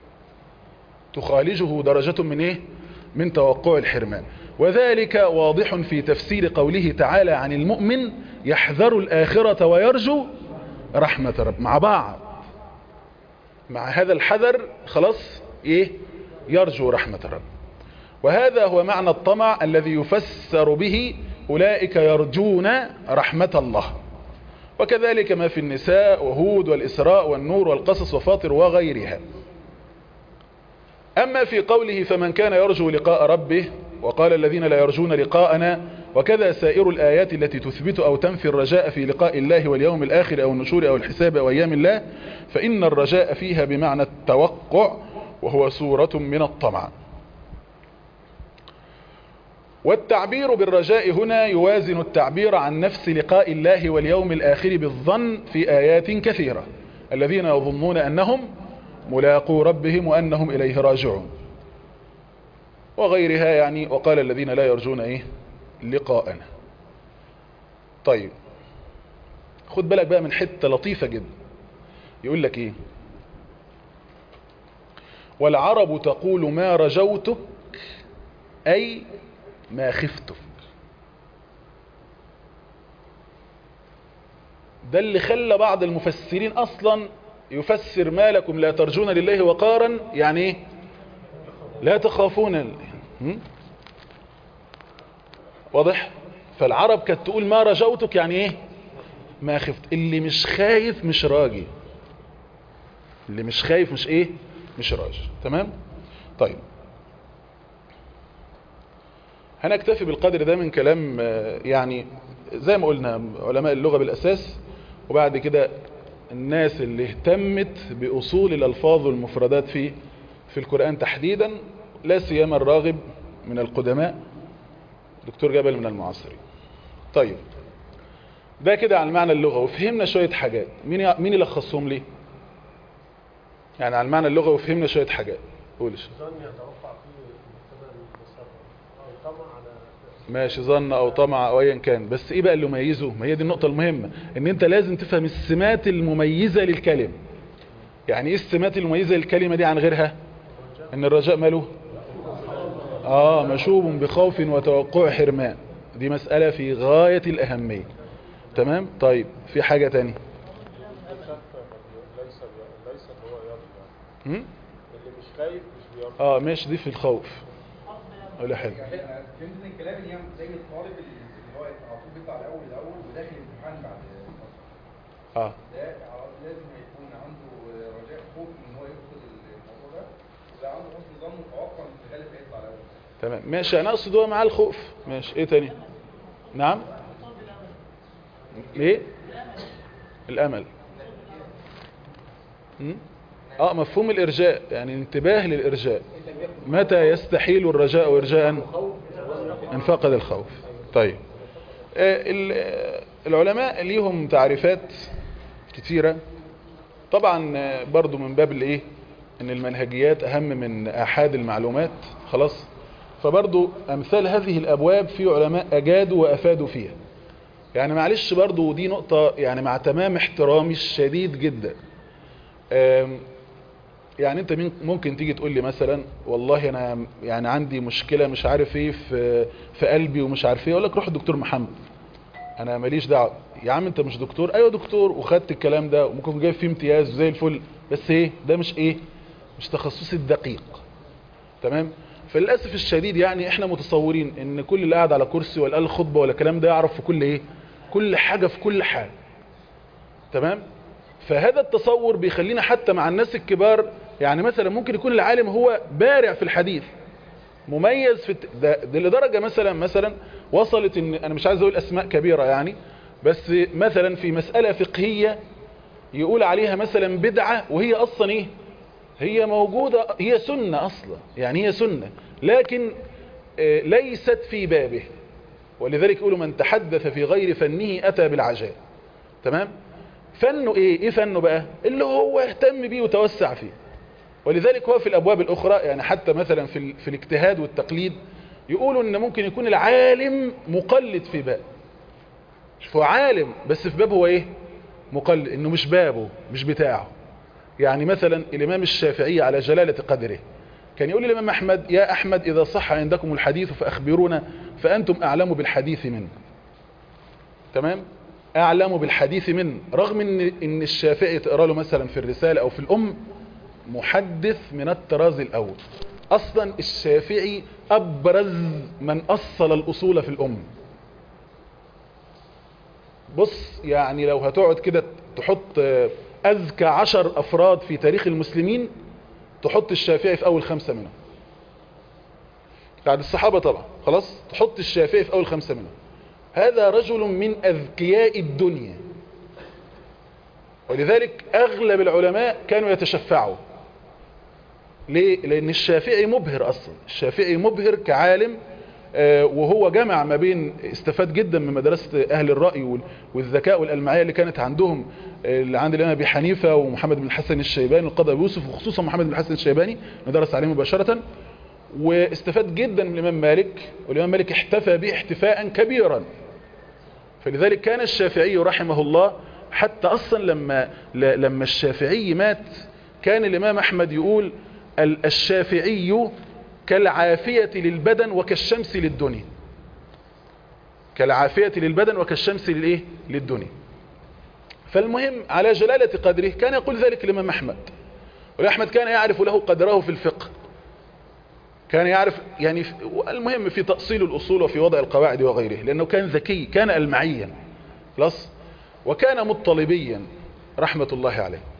تخالجه درجة من ايه من توقع الحرمان. وذلك واضح في تفسير قوله تعالى عن المؤمن يحذر الآخرة ويرجو رحمة رب. مع بعض، مع هذا الحذر خلاص ايه يرجو رحمة رب. وهذا هو معنى الطمع الذي يفسر به أولئك يرجون رحمة الله. وكذلك ما في النساء وهود والإسراء والنور والقصص وفاطر وغيرها. أما في قوله فمن كان يرجو لقاء ربه، وقال الذين لا يرجون لقاءنا، وكذا سائر الآيات التي تثبت أو تنفي الرجاء في لقاء الله واليوم الآخر أو النشور أو الحساب أو أيام الله، فإن الرجاء فيها بمعنى التوقع، وهو سورة من الطمع. والتعبير بالرجاء هنا يوازن التعبير عن نفس لقاء الله واليوم الآخر بالظن في آيات كثيرة. الذين يظنون أنهم ملاقو ربهم وأنهم إليه راجعون وغيرها. يعني وقال الذين لا يرجون إيه لقاءنا. طيب خد بالك بقى من حتة لطيفة جدا. يقول لك إيه؟ والعرب تقول ما رجوتك أي ما خفتك. ده اللي خلى بعض المفسرين اصلا يفسر ما لكم لا ترجون لله وقارا، يعني ايه لا تخافون. واضح؟ فالعرب كانت تقول ما رجوتك يعني ايه ما خفت. اللي مش خايف مش راجي، اللي مش خايف مش ايه مش راجي. تمام؟ طيب هنكتفي بالقدر ده من كلام يعني زي ما قلنا علماء اللغة بالأساس، وبعد كده الناس اللي اهتمت بأصول الألفاظ والمفردات في في القرآن تحديدا، لا سيما الراغب من القدماء، دكتور جبل من المعاصرين. طيب ده كده عن المعنى اللغوي، وفهمنا شوية حاجات. مين مين يلخصهم لي؟ يعني عن المعنى اللغوي وفهمنا شوية حاجات. قولش ماشي، ظن او طمع او ايا كان، بس ايه بقى اللي يميزه؟ ما هي دي النقطة المهمة، ان انت لازم تفهم السمات المميزة للكلمة. يعني ايه السمات المميزة للكلمة دي عن غيرها؟ ان الرجاء ماله اه مشوب بخوف وتوقع حرمان، دي مسألة في غاية الأهمية. تمام. طيب في حاجة تانية؟ هم؟ اللي مش خايف مش بيرضى. اه ماشي، دي في الخوف ولا حلو. فهمت ان الكلام اللي هي زي الطالب اللي هو على طول بيطلع الاول الاول وداخل الامتحان بعد فتره. اه ده لازم يكون عنده رجاء خوف ان هو يدخل الموضوع ده، وده عنده حسن ظن وتوقع ان في الغالب هيطلع الاول. تمام ماشي، انا اقصد هو معاه الخوف. ماشي، ايه تاني؟ نعم. ايه؟ الامل. م? اه مفهوم الارجاء، يعني انتباه للارجاء. متى يستحيل الرجاء ارجاء؟ ان فقد الخوف. طيب العلماء ليهم تعريفات كتيرة طبعا، برضو من باب الايه، ان المنهجيات اهم من احاد المعلومات. خلاص، فبرضو امثال هذه الابواب في علماء اجادوا وافادوا فيها. يعني معلش برضو دي نقطة، يعني مع تمام احترامي الشديد جدا، يعني انت ممكن تيجي تقول لي مثلا والله انا يعني عندي مشكلة مش عارف ايه في في قلبي ومش عارف ايه، اقول لك روح الدكتور محمد، انا ماليش دعوه. يا عم انت مش دكتور؟ ايوه دكتور، وخدت الكلام ده وممكن جايب فيه امتياز زي الفل، بس ايه ده مش ايه مش تخصصي الدقيق. تمام. فللاسف الشديد يعني احنا متصورين ان كل اللي قاعد على كرسي ولا قال خطبه ولا الكلام ده يعرف في كل ايه كل حاجه في كل حاجه. تمام. فهذا التصور بيخلينا حتى مع الناس الكبار، يعني مثلا ممكن يكون العالم هو بارع في الحديث مميز في الت... ده, ده لدرجه مثلا مثلا وصلت ان انا مش عايز اقول اسماء كبيره يعني، بس مثلا في مساله فقهيه يقول عليها مثلا بدعه وهي اصلا ايه هي موجوده، هي سنه اصلا، يعني هي سنه لكن ليست في بابه، ولذلك يقولوا من تحدث في غير فنه اتى بالعجائب. تمام. فنه ايه ايه فنه بقى اللي هو اهتم بيه وتوسع فيه. ولذلك هو في الابواب الاخرى، يعني حتى مثلا في, في الاجتهاد والتقليد يقولوا ان ممكن يكون العالم مقلد في باب، هو عالم بس في باب هو ايه مقلد، انه مش بابه مش بتاعه. يعني مثلا الامام الشافعي على جلالة قدره كان يقول للامام احمد يا احمد اذا صح عندكم الحديث فاخبرونا فانتم اعلم بالحديث منه. تمام. اعلم بالحديث منه، رغم ان ان الشافعي تقرا له مثلا في الرسالة او في الام محدث من الطراز الاول. اصلا الشافعي ابرز من اصل الاصول في الام. بص يعني لو هتقعد كده تحط اذكى عشر افراد في تاريخ المسلمين تحط الشافعي في اول خمسة منهم بعد الصحابة طبعا. خلاص، تحط الشافعي في اول خمسة منهم. هذا رجل من اذكياء الدنيا، ولذلك اغلب العلماء كانوا يتشفعوا. ليه؟ لان الشافعي مبهر اصلا، الشافعي مبهر كعالم، آه وهو جمع ما بين استفاد جدا من مدرسة اهل الرأي والذكاء والألمعية اللي كانت عندهم، آه اللي عند الامام ابي حنيفة ومحمد بن الحسن الشيباني والقاضي ابو يوسف، وخصوصا محمد بن الحسن الشيباني ندرس عليه مباشرة. واستفاد جدا من الامام مالك، والامام مالك احتفى به احتفاء كبيرا. فلذلك كان الشافعي رحمه الله حتى اصلا لما لما الشافعي مات كان الامام احمد يقول الشافعي كالعافية للبدن وكالشمس للدنيا. كالعافية للبدن وكالشمس للايه للدنيا. فالمهم على جلالة قدره كان يقول ذلك الامام احمد. واحمد كان يعرف له قدره في الفقه، كان يعرف يعني المهم في تأصيل الأصول وفي وضع القواعد وغيره، لأنه كان ذكي، كان ألمعيا خلاص، وكان مطلبيا رحمة الله عليه.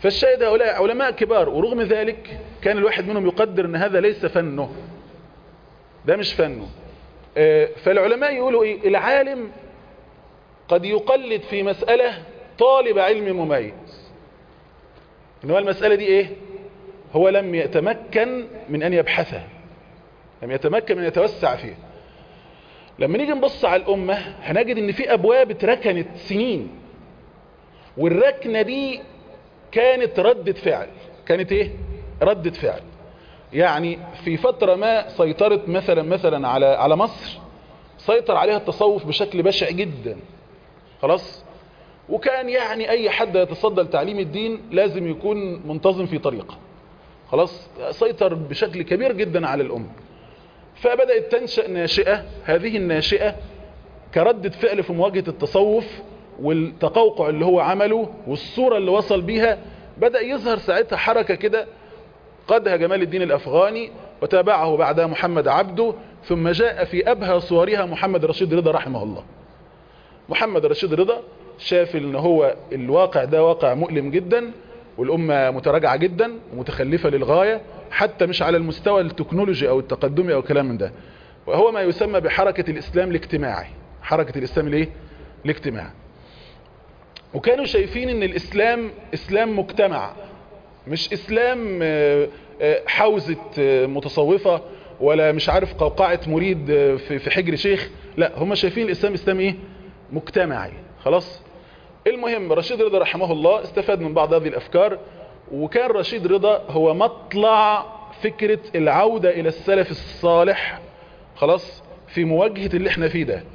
فالشاهد هؤلاء علماء كبار، ورغم ذلك كان الواحد منهم يقدر ان هذا ليس فنه، ده مش فنه. فالعلماء يقولوا ايه؟ العالم قد يقلد في مسألة طالب علم مميز، ان هو المسألة دي ايه؟ هو لم يتمكن من ان يبحثها، لم يتمكن من يتوسع فيها. لما نيجي نبص على الأمة هنجد ان في ابواب اتركنت سنين، والركنة دي كانت ردة فعل. كانت ايه؟ ردة فعل. يعني في فترة ما سيطرت مثلا مثلا على على مصر، سيطر عليها التصوف بشكل بشع جدا، خلاص. وكان يعني اي حد يتصدى لتعليم الدين لازم يكون منتظم في طريقه، خلاص. سيطر بشكل كبير جدا على الأمة. فبدأت تنشأ ناشئة، هذه الناشئة كردة فعل في مواجهة التصوف والتقوقع اللي هو عمله والصورة اللي وصل بيها. بدأ يظهر ساعتها حركة كده قادها جمال الدين الأفغاني، وتابعه بعدها محمد عبده، ثم جاء في أبهى صورها محمد رشيد رضا رحمه الله. محمد رشيد رضا شاف ان هو الواقع ده واقع مؤلم جدا، والأمة متراجعة جدا ومتخلفة للغاية، حتى مش على المستوى التكنولوجي أو التقدمي أو كلام من ده، وهو ما يسمى بحركة الإسلام الاجتماعي. حركة الإسلام الايه؟ الاجتماعي. وكانوا شايفين ان الإسلام إسلام مجتمع، مش إسلام حوزة متصوفة ولا مش عارف قوقعة مريد في حجر شيخ. لا، هم شايفين الإسلام إسلام ايه؟ مجتمعي، خلاص. المهم رشيد رضا رحمه الله استفاد من بعض هذه الأفكار، وكان رشيد رضا هو مطلع فكرة العودة إلى السلف الصالح، خلاص، في مواجهة اللي احنا فيه ده.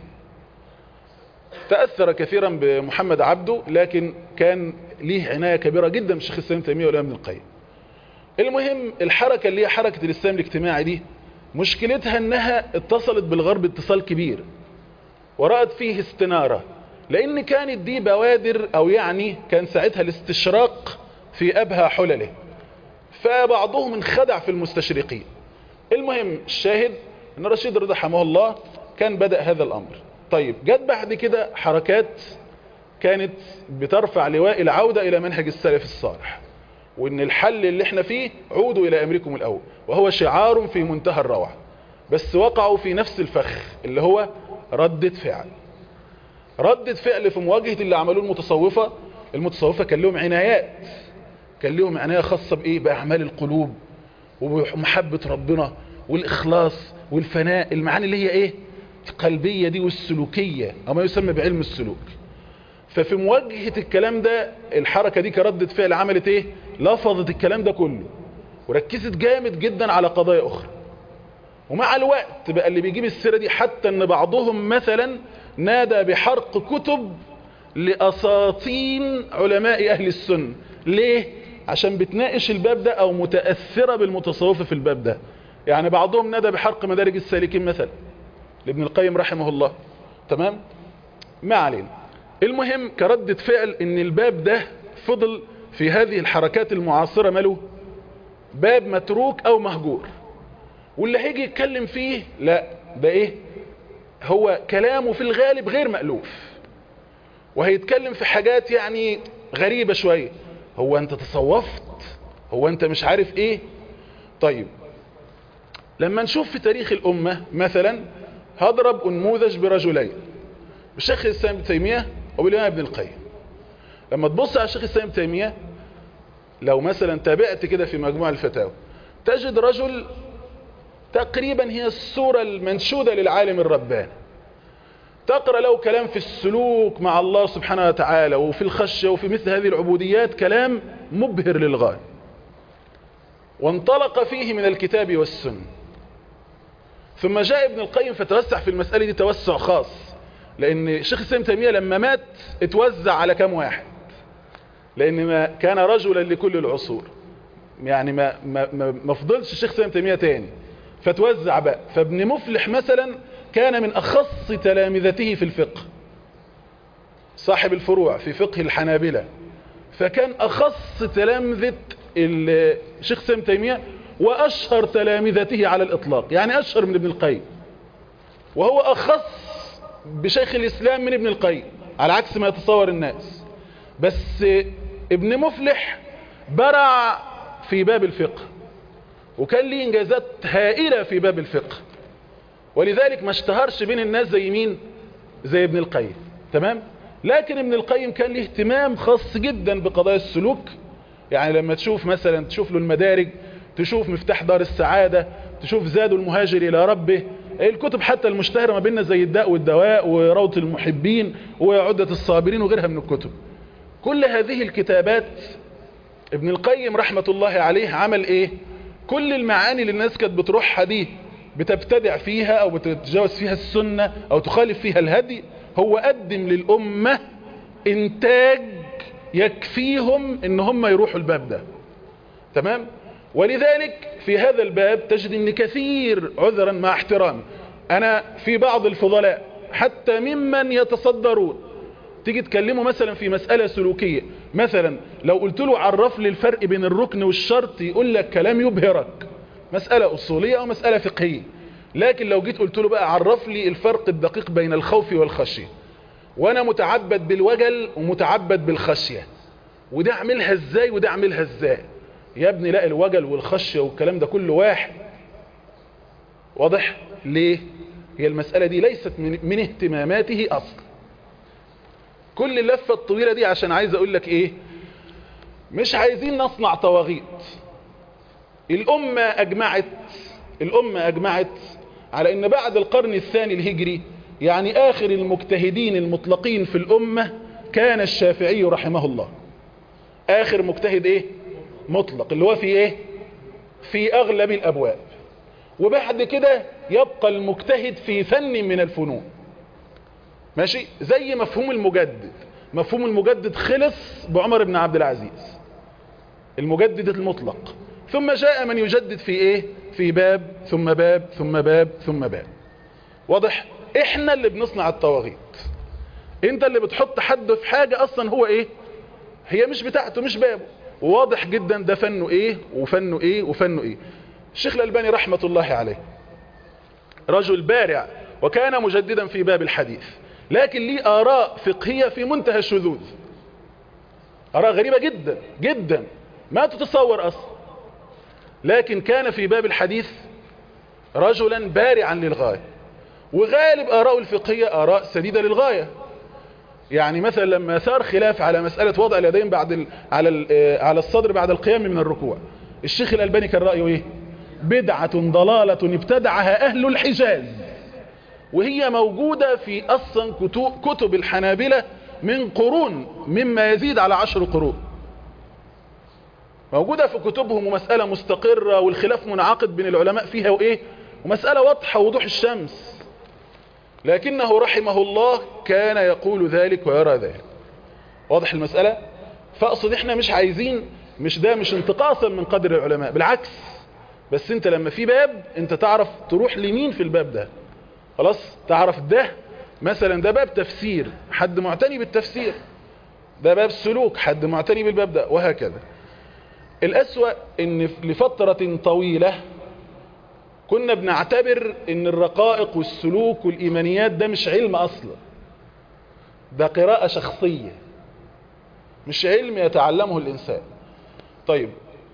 تأثر كثيرا بمحمد عبده، لكن كان ليه عناية كبيرة جدا بالشيخ الإسلام تيمية والإمام ابن القيم. المهم الحركة اللي هي حركة الإسلام الاجتماعي دي مشكلتها انها اتصلت بالغرب اتصال كبير، ورأت فيه استنارة، لان كانت دي بوادر، او يعني كان ساعتها الاستشراق في ابهى حلله، فبعضهم انخدع في المستشرقين. المهم الشاهد ان رشيد رضا رحمه الله كان بدأ هذا الامر. طيب جت بعد كده حركات كانت بترفع لواء العودة الى منهج السلف الصالح، وان الحل اللي احنا فيه عودوا الى امركم الاول، وهو شعار في منتهى الروعة. بس وقعوا في نفس الفخ اللي هو ردة فعل. ردة فعل في مواجهة اللي عملوه المتصوفة. المتصوفة كان لهم عنايات، كان لهم عناية خاصة بايه؟ باعمال القلوب ومحبة ربنا والاخلاص والفناء، المعاني اللي هي ايه؟ القلبية دي والسلوكية، او ما يسمى بعلم السلوك. ففي مواجهة الكلام ده الحركة دي كردة فعل عملت ايه؟ لفظت الكلام ده كله وركزت جامد جدا على قضايا اخرى. ومع الوقت بقى اللي بيجيب السيرة دي حتى ان بعضهم مثلا نادى بحرق كتب لأساطين علماء اهل السنة. ليه؟ عشان بتناقش الباب ده او متأثرة بالمتصوفة في الباب ده. يعني بعضهم نادى بحرق مدارج السالكين مثلا لابن القيم رحمه الله، تمام؟ ما علينا. المهم كردة فعل ان الباب ده فضل في هذه الحركات المعاصرة ماله؟ باب متروك او مهجور، واللي هيجي يتكلم فيه لا ده ايه؟ هو كلامه في الغالب غير مألوف، وهيتكلم في حاجات يعني غريبة شوية. هو انت تصوفت؟ هو انت مش عارف ايه؟ طيب لما نشوف في تاريخ الامة مثلا، هضرب نموذج برجلين، الشيخ الإسلام ابن تيمية وبالإمام ابن القيم. لما تبص على الشيخ الإسلام ابن تيمية، لو مثلا تابعت كده في مجموع الفتاوى تجد رجل تقريبا هي الصورة المنشودة للعالم الرباني. تقرأ له كلام في السلوك مع الله سبحانه وتعالى وفي الخشية وفي مثل هذه العبوديات، كلام مبهر للغاية، وانطلق فيه من الكتاب والسنة. ثم جاء ابن القيم فتوسع في المسألة دي توسع خاص، لأن الشيخ الإسلام تيمية لما مات اتوزع على كم واحد، لأن ما كان رجلا لكل العصور، يعني ما ما ما فضلش الشيخ الإسلام تيمية تاني، فتوزع بقى. فابن مفلح مثلا كان من أخص تلامذته في الفقه، صاحب الفروع في فقه الحنابلة، فكان أخص تلامذة الشيخ الإسلام تيمية وأشهر تلامذته على الإطلاق، يعني أشهر من ابن القيم، وهو أخص بشيخ الإسلام من ابن القيم على عكس ما يتصور الناس. بس ابن مفلح برع في باب الفقه، وكان ليه انجازات هائلة في باب الفقه، ولذلك ما اشتهرش بين الناس زي مين؟ زي ابن القيم. تمام؟ لكن ابن القيم كان له اهتمام خاص جدا بقضايا السلوك. يعني لما تشوف مثلا تشوف له المدارج، تشوف مفتاح دار السعادة، تشوف زاد المهاجر إلى ربه، الكتب حتى المشتهرة ما بيننا زي الداء والدواء وروضة المحبين وعدة الصابرين وغيرها من الكتب، كل هذه الكتابات ابن القيم رحمة الله عليه عمل ايه؟ كل المعاني اللي الناس كانت بتروحها دي بتبتدع فيها او بتتجاوز فيها السنة او تخالف فيها الهدي، هو قدم للأمة انتاج يكفيهم ان هم يروحوا الباب ده. تمام؟ ولذلك في هذا الباب تجد ان كثير، عذرا مع احترامي، انا في بعض الفضلاء حتى ممن يتصدرون تيجي تكلمه مثلا في مسألة سلوكية، مثلا لو قلت له عرف لي الفرق بين الركن والشرط يقول لك كلام يبهرك، مسألة أصولية أو مسألة فقهية. لكن لو جيت قلت له بقى عرف لي الفرق الدقيق بين الخوف والخشية، وانا متعبد بالوجل ومتعبد بالخشية، وده اعملها ازاي وده اعملها ازاي، يا ابني لا، الوجل والخشية والكلام ده كله واحد. واضح؟ ليه؟ هي المسألة دي ليست من, من اهتماماته اصلا. كل اللفة الطويلة دي عشان عايز اقول لك ايه؟ مش عايزين نصنع طواغيت. الامة اجمعت الامة اجمعت على ان بعد القرن الثاني الهجري، يعني اخر المجتهدين المطلقين في الامة كان الشافعي رحمه الله. اخر مجتهد ايه؟ مطلق، اللي هو في ايه؟ في اغلب الابواب. وبعد كده يبقى المجتهد في فن من الفنون. ماشي؟ زي مفهوم المجدد. مفهوم المجدد خلص بعمر بن عبد العزيز، المجدد المطلق. ثم جاء من يجدد في ايه؟ في باب ثم باب ثم باب ثم باب. واضح؟ احنا اللي بنصنع الطواغيت. انت اللي بتحط حد في حاجة اصلا هو ايه؟ هي مش بتاعته، مش بابه. وواضح جدا ده فنه ايه وفنه ايه وفنه ايه. الشيخ الألباني رحمة الله عليه رجل بارع وكان مجددا في باب الحديث، لكن ليه آراء فقهية في منتهى الشذوذ، آراء غريبة جدا جدا ما تتصور أصلا. لكن كان في باب الحديث رجلا بارعا للغاية، وغالب آراء الفقهية آراء سديدة للغاية. يعني مثلا لما ثار خلاف على مسألة وضع اليدين بعد ال على ال على الصدر بعد القيام من الركوع، الشيخ الألباني كان رأيه ايه؟ بدعة ضلالة ابتدعها أهل الحجاز، وهي موجودة في أصلا كتب الحنابلة من قرون، مما يزيد على عشر قرون موجودة في كتبهم، ومسألة مستقرة والخلاف منعقد بين العلماء فيها وإيه، ومسألة واضحة وضوح الشمس. لكنه رحمه الله كان يقول ذلك ويرى ذلك. واضح المسألة؟ فأقصد احنا مش عايزين، مش ده مش انتقاصا من قدر العلماء، بالعكس، بس انت لما في باب انت تعرف تروح لمين في الباب ده، خلاص تعرف ده مثلا ده باب تفسير حد معتني بالتفسير، ده باب سلوك حد معتني بالباب ده، وهكذا. الأسوأ ان لفترة طويلة كنا بنعتبر ان الرقائق والسلوك والإيمانيات ده مش علم اصلا، ده قراءة شخصية مش علم يتعلمه الإنسان. طيب،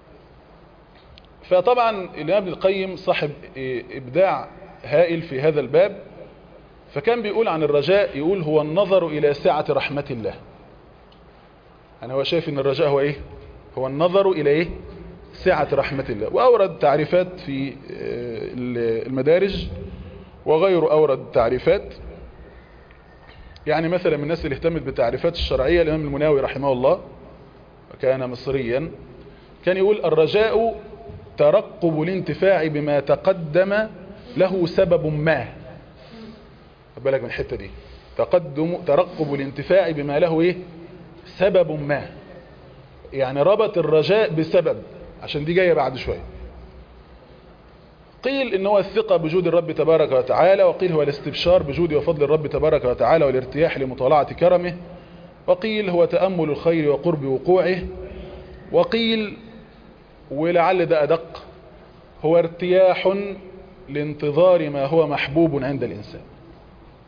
فطبعا الإمام ابن القيم صاحب إبداع هائل في هذا الباب، فكان بيقول عن الرجاء، يقول هو النظر إلى سعة رحمة الله. أنا هو شايف أن الرجاء هو إيه؟ هو النظر إلى إيه؟ سعة رحمة الله. وأورد تعريفات في المدارج وغيره، أورد تعريفات. يعني مثلا من الناس اللي اهتمت بالتعريفات الشرعية الإمام المناوي رحمه الله، وكان مصريا، كان يقول الرجاء ترقب الانتفاع بما تقدم له سبب ما. بالك من الحتة دي، تقدم ترقب الانتفاع بما له ايه؟ سبب ما. يعني ربط الرجاء بسبب، عشان دي جاية بعد شوية. قيل ان هو الثقة بجود الرب تبارك وتعالى، وقيل هو الاستبشار بجود وفضل الرب تبارك وتعالى والارتياح لمطالعة كرمه، وقيل هو تأمل الخير وقرب وقوعه، وقيل ولعل ده أدق هو ارتياح لانتظار ما هو محبوب عند الإنسان.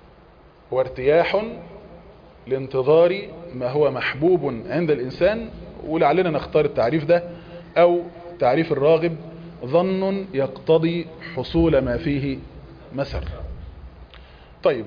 هو ارتياح لانتظار ما هو محبوب عند الإنسان، ولعلنا نختار التعريف ده، او تعريف الراغب: ظن يقتضي حصول ما فيه مسر. طيب،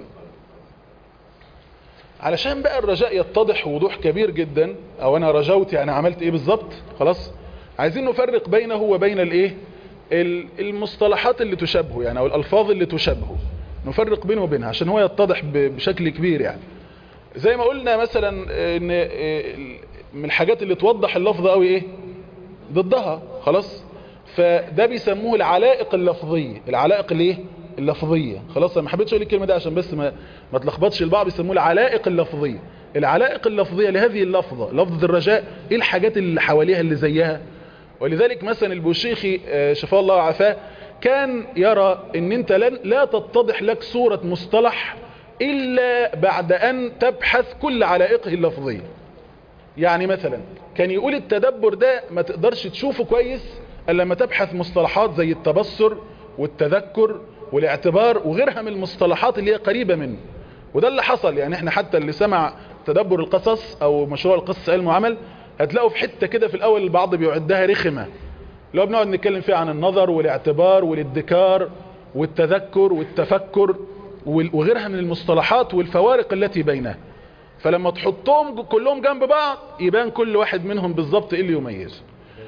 علشان بقى الرجاء يتضح وضوح كبير جدا، او انا رجوت يعني عملت ايه بالظبط، خلاص عايزين نفرق بينه وبين الايه المصطلحات اللي تشابهه يعني، او الالفاظ اللي تشابهه، نفرق بينه وبينها عشان هو يتضح بشكل كبير. يعني زي ما قلنا مثلا ان من الحاجات اللي توضح اللفظ قوي ايه ضدها، خلاص، فده بيسموه العلائق اللفظيه. العلائق الايه اللفظيه، خلاص انا ما حبيتش اقول الكلمه دي عشان بس ما ما تلخبطش البعض. بيسموه العلائق اللفظيه. العلائق اللفظيه لهذه اللفظه، لفظ الرجاء، ايه الحاجات اللي حواليها اللي زيها. ولذلك مثلا البوشيخي شفاه الله وعافاه كان يرى ان انت لن لا تتضح لك صورة مصطلح الا بعد ان تبحث كل علائقه اللفظية. يعني مثلا كان يقول التدبر ده ما تقدرش تشوفه كويس الا لما تبحث مصطلحات زي التبصر والتذكر والاعتبار وغيرها من المصطلحات اللي هي قريبة منه. وده اللي حصل. يعني احنا حتى اللي سمع تدبر القصص او مشروع القصص علم وعمل هتلاقوا في حتة كده في الاول البعض بيعدها رخمة، لو بنقعد نتكلم فيها عن النظر والاعتبار والادكار والتذكر والتفكر وغيرها من المصطلحات والفوارق التي بينها. فلما تحطهم كلهم جنب بعض يبان كل واحد منهم بالظبط ايه اللي يميزه.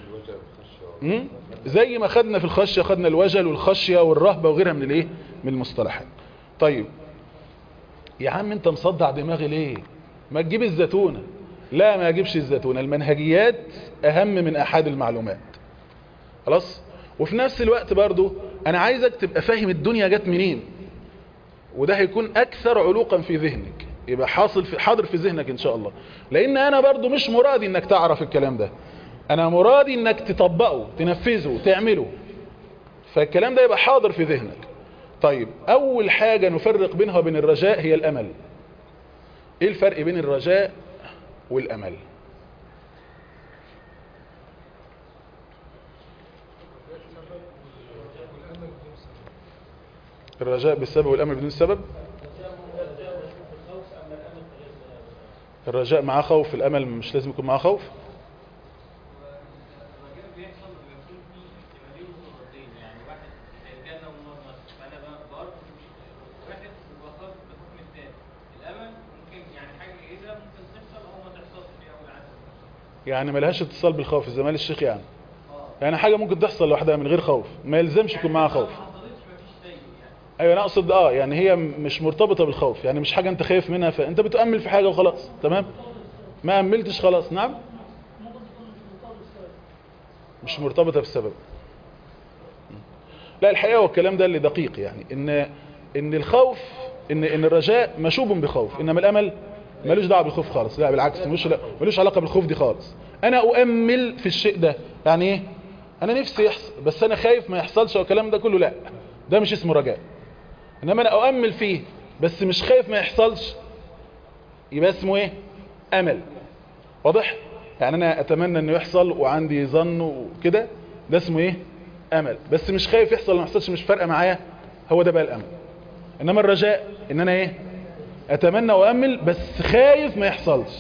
زي ما خدنا في الخشية، خدنا الوجل والخشية والرهبة وغيرها من الايه من المصطلحات. طيب يا عم انت مصدع دماغي ليه؟ ما تجيب الزتونة. لا ما اجيبش الزتونة، المنهجيات اهم من احاد المعلومات، خلاص. وفي نفس الوقت برضو انا عايزك تبقى فاهم الدنيا جت منين، وده هيكون اكثر علوقا في ذهنك، يبقى حاصل في حاضر في ذهنك ان شاء الله. لان انا برضو مش مرادي انك تعرف الكلام ده، انا مرادي انك تطبقه تنفذه تعمله، فالكلام ده يبقى حاضر في ذهنك. طيب اول حاجة نفرق بينها وبين الرجاء هي الامل. ايه الفرق بين الرجاء والامل؟ الرجاء بالسبب والامل بدون سبب. الرجاء معاه خوف، الامل مش لازم يكون معاه خوف. يعني ملهاش اتصال بالخوف زي ما قال الشيخ. يعني يعني حاجة ممكن تحصل لوحدها من غير خوف، ما يلزمش يكون معاها خوف. ايوه انا اقصد اه يعني هي مش مرتبطة بالخوف، يعني مش حاجة انت خايف منها فانت بتؤمل في حاجة وخلاص، تمام، ما أملتش خلاص. نعم مش مرتبطة بالسبب. لا الحقيقة والكلام ده اللي دقيق، يعني ان ان الخوف ان ان الرجاء مشوب بخوف، انما الامل ملوش دعوه بالخوف خالص. لا بالعكس، ملوش ملوش علاقه بالخوف دي خالص. انا اؤمل في الشيء ده، يعني ايه؟ انا نفسي يحصل بس انا خايف ما يحصلش والكلام ده كله، لا ده مش اسمه رجاء. انما انا اؤمل فيه بس مش خايف ما يحصلش، يبقى اسمه ايه؟ امل. واضح؟ يعني انا اتمنى انه يحصل وعندي ظن وكده، ده اسمه ايه؟ امل. بس مش خايف يحصل ما يحصلش، مش فارقه معايا، هو ده بقى الامل. انما الرجاء ان انا ايه؟ اتمنى وامل بس خايف ما يحصلش.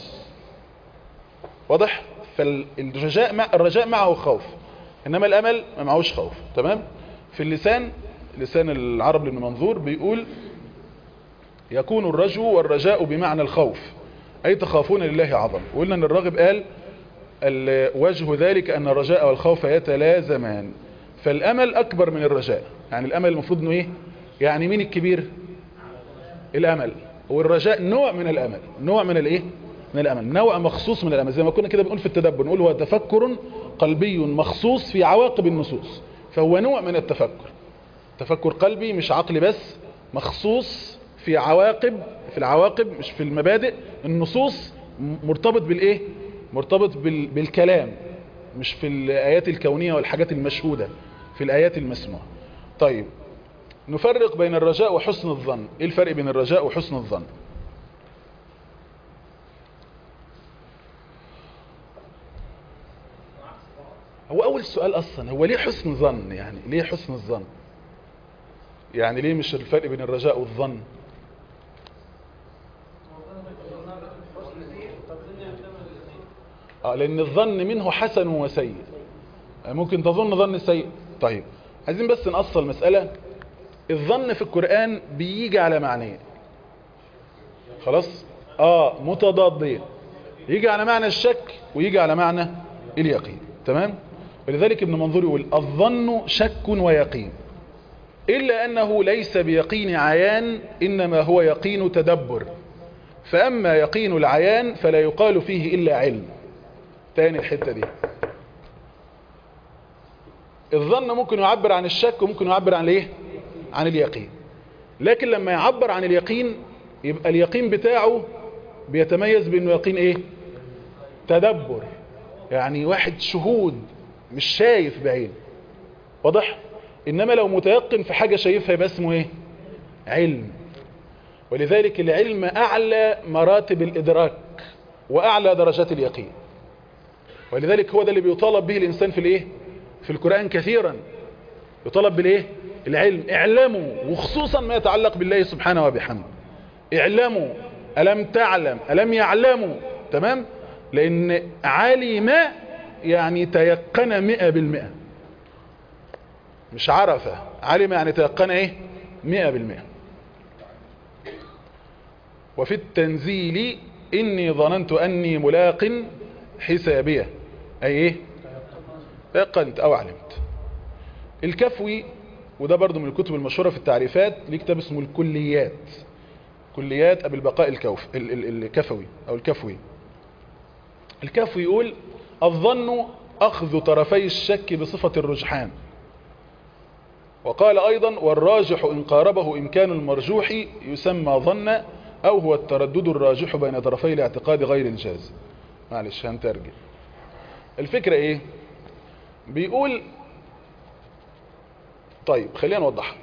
واضح؟ فالرجاء مع الرجاء معه خوف، انما الامل ما معهوش خوف، تمام. في اللسان لسان العرب لابن منظور بيقول يكون الرجو والرجاء بمعنى الخوف، اي تخافون لله عظم. وقلنا ان الراغب قال وجه ذلك ان الرجاء والخوف يتلازمان، فالامل اكبر من الرجاء. يعني الامل المفروض انه ايه؟ يعني مين الكبير؟ الامل. والرجاء نوع من الامل، نوع من الايه؟ من الامل، نوع مخصوص من الامل. زي ما كنا كده بنقول في التدبر، نقول هو تفكر قلبي مخصوص في عواقب النصوص، فهو نوع من التفكر، تفكر قلبي مش عقلي بس، مخصوص في عواقب، في العواقب مش في المبادئ. النصوص مرتبط بالايه؟ مرتبط بال... بالكلام، مش في الايات الكونية والحاجات المشهودة، في الايات المسموعة. طيب نفرق بين الرجاء وحسن الظن. ايه الفرق بين الرجاء وحسن الظن؟ هو اول سؤال اصلا هو ليه حسن ظن؟ يعني ليه حسن الظن؟ يعني ليه مش الفرق بين الرجاء والظن؟ اه لان الظن منه حسن وسيء، ممكن تظن ظن سيء. طيب عايزين بس نأصل مسألة. الظن في القرآن بيجي على معنيين، خلاص اه متضادين، يجي على معنى الشك ويجي على معنى اليقين، تمام. ولذلك ابن منظور يقول الظن شك ويقين، إلا أنه ليس بيقين عيان، إنما هو يقين تدبر. فأما يقين العيان فلا يقال فيه إلا علم. تاني الحتة دي، الظن ممكن يعبر عن الشك وممكن يعبر عن الايه؟ عن اليقين. لكن لما يعبر عن اليقين يبقى اليقين بتاعه بيتميز بأنه يقين ايه؟ تدبر، يعني واحد شهود مش شايف بعين، واضح؟ إنما لو متيقن في حاجة شايفها يبقى اسمه ايه؟ علم. ولذلك العلم أعلى مراتب الإدراك وأعلى درجات اليقين. ولذلك هو ده اللي بيطالب به الإنسان في الايه؟ في القرآن كثيرا يطالب بالايه؟ العلم. اعلموا، وخصوصا ما يتعلق بالله سبحانه وبحمده. اعلموا، ألم تعلم، ألم يعلموا، تمام؟ لأن علم يعني تيقن مئة بالمئة، مش عرفه. علم يعني تيقن ايه؟ مئة بالمئة. وفي التنزيل إني ظننت أني ملاق حسابية، أي إيه؟ تيقنت أو علمت. الكفوي، وده برضو من الكتب المشهورة في التعريفات، ليه كتاب اسمه الكليات، كليات أبي البقاء الكوف الكفوي أو الكفوي. الكفوي يقول الظن أخذ طرفي الشك بصفة الرجحان. وقال أيضا والراجح إن قاربه إمكان المرجوح يسمى ظن، أو هو التردد الراجح بين طرفي الاعتقاد غير الجاز. معلش هنترجم الفكرة ايه. بيقول طيب خلينا نوضحها،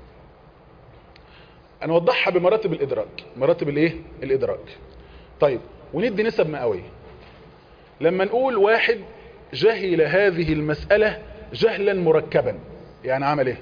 نوضحها بمراتب الإدراك، مراتب الايه؟ الإدراك. طيب وندي نسب مئوية. لما نقول واحد جهل هذه المسألة جهلا مركبا، يعني عمل ايه؟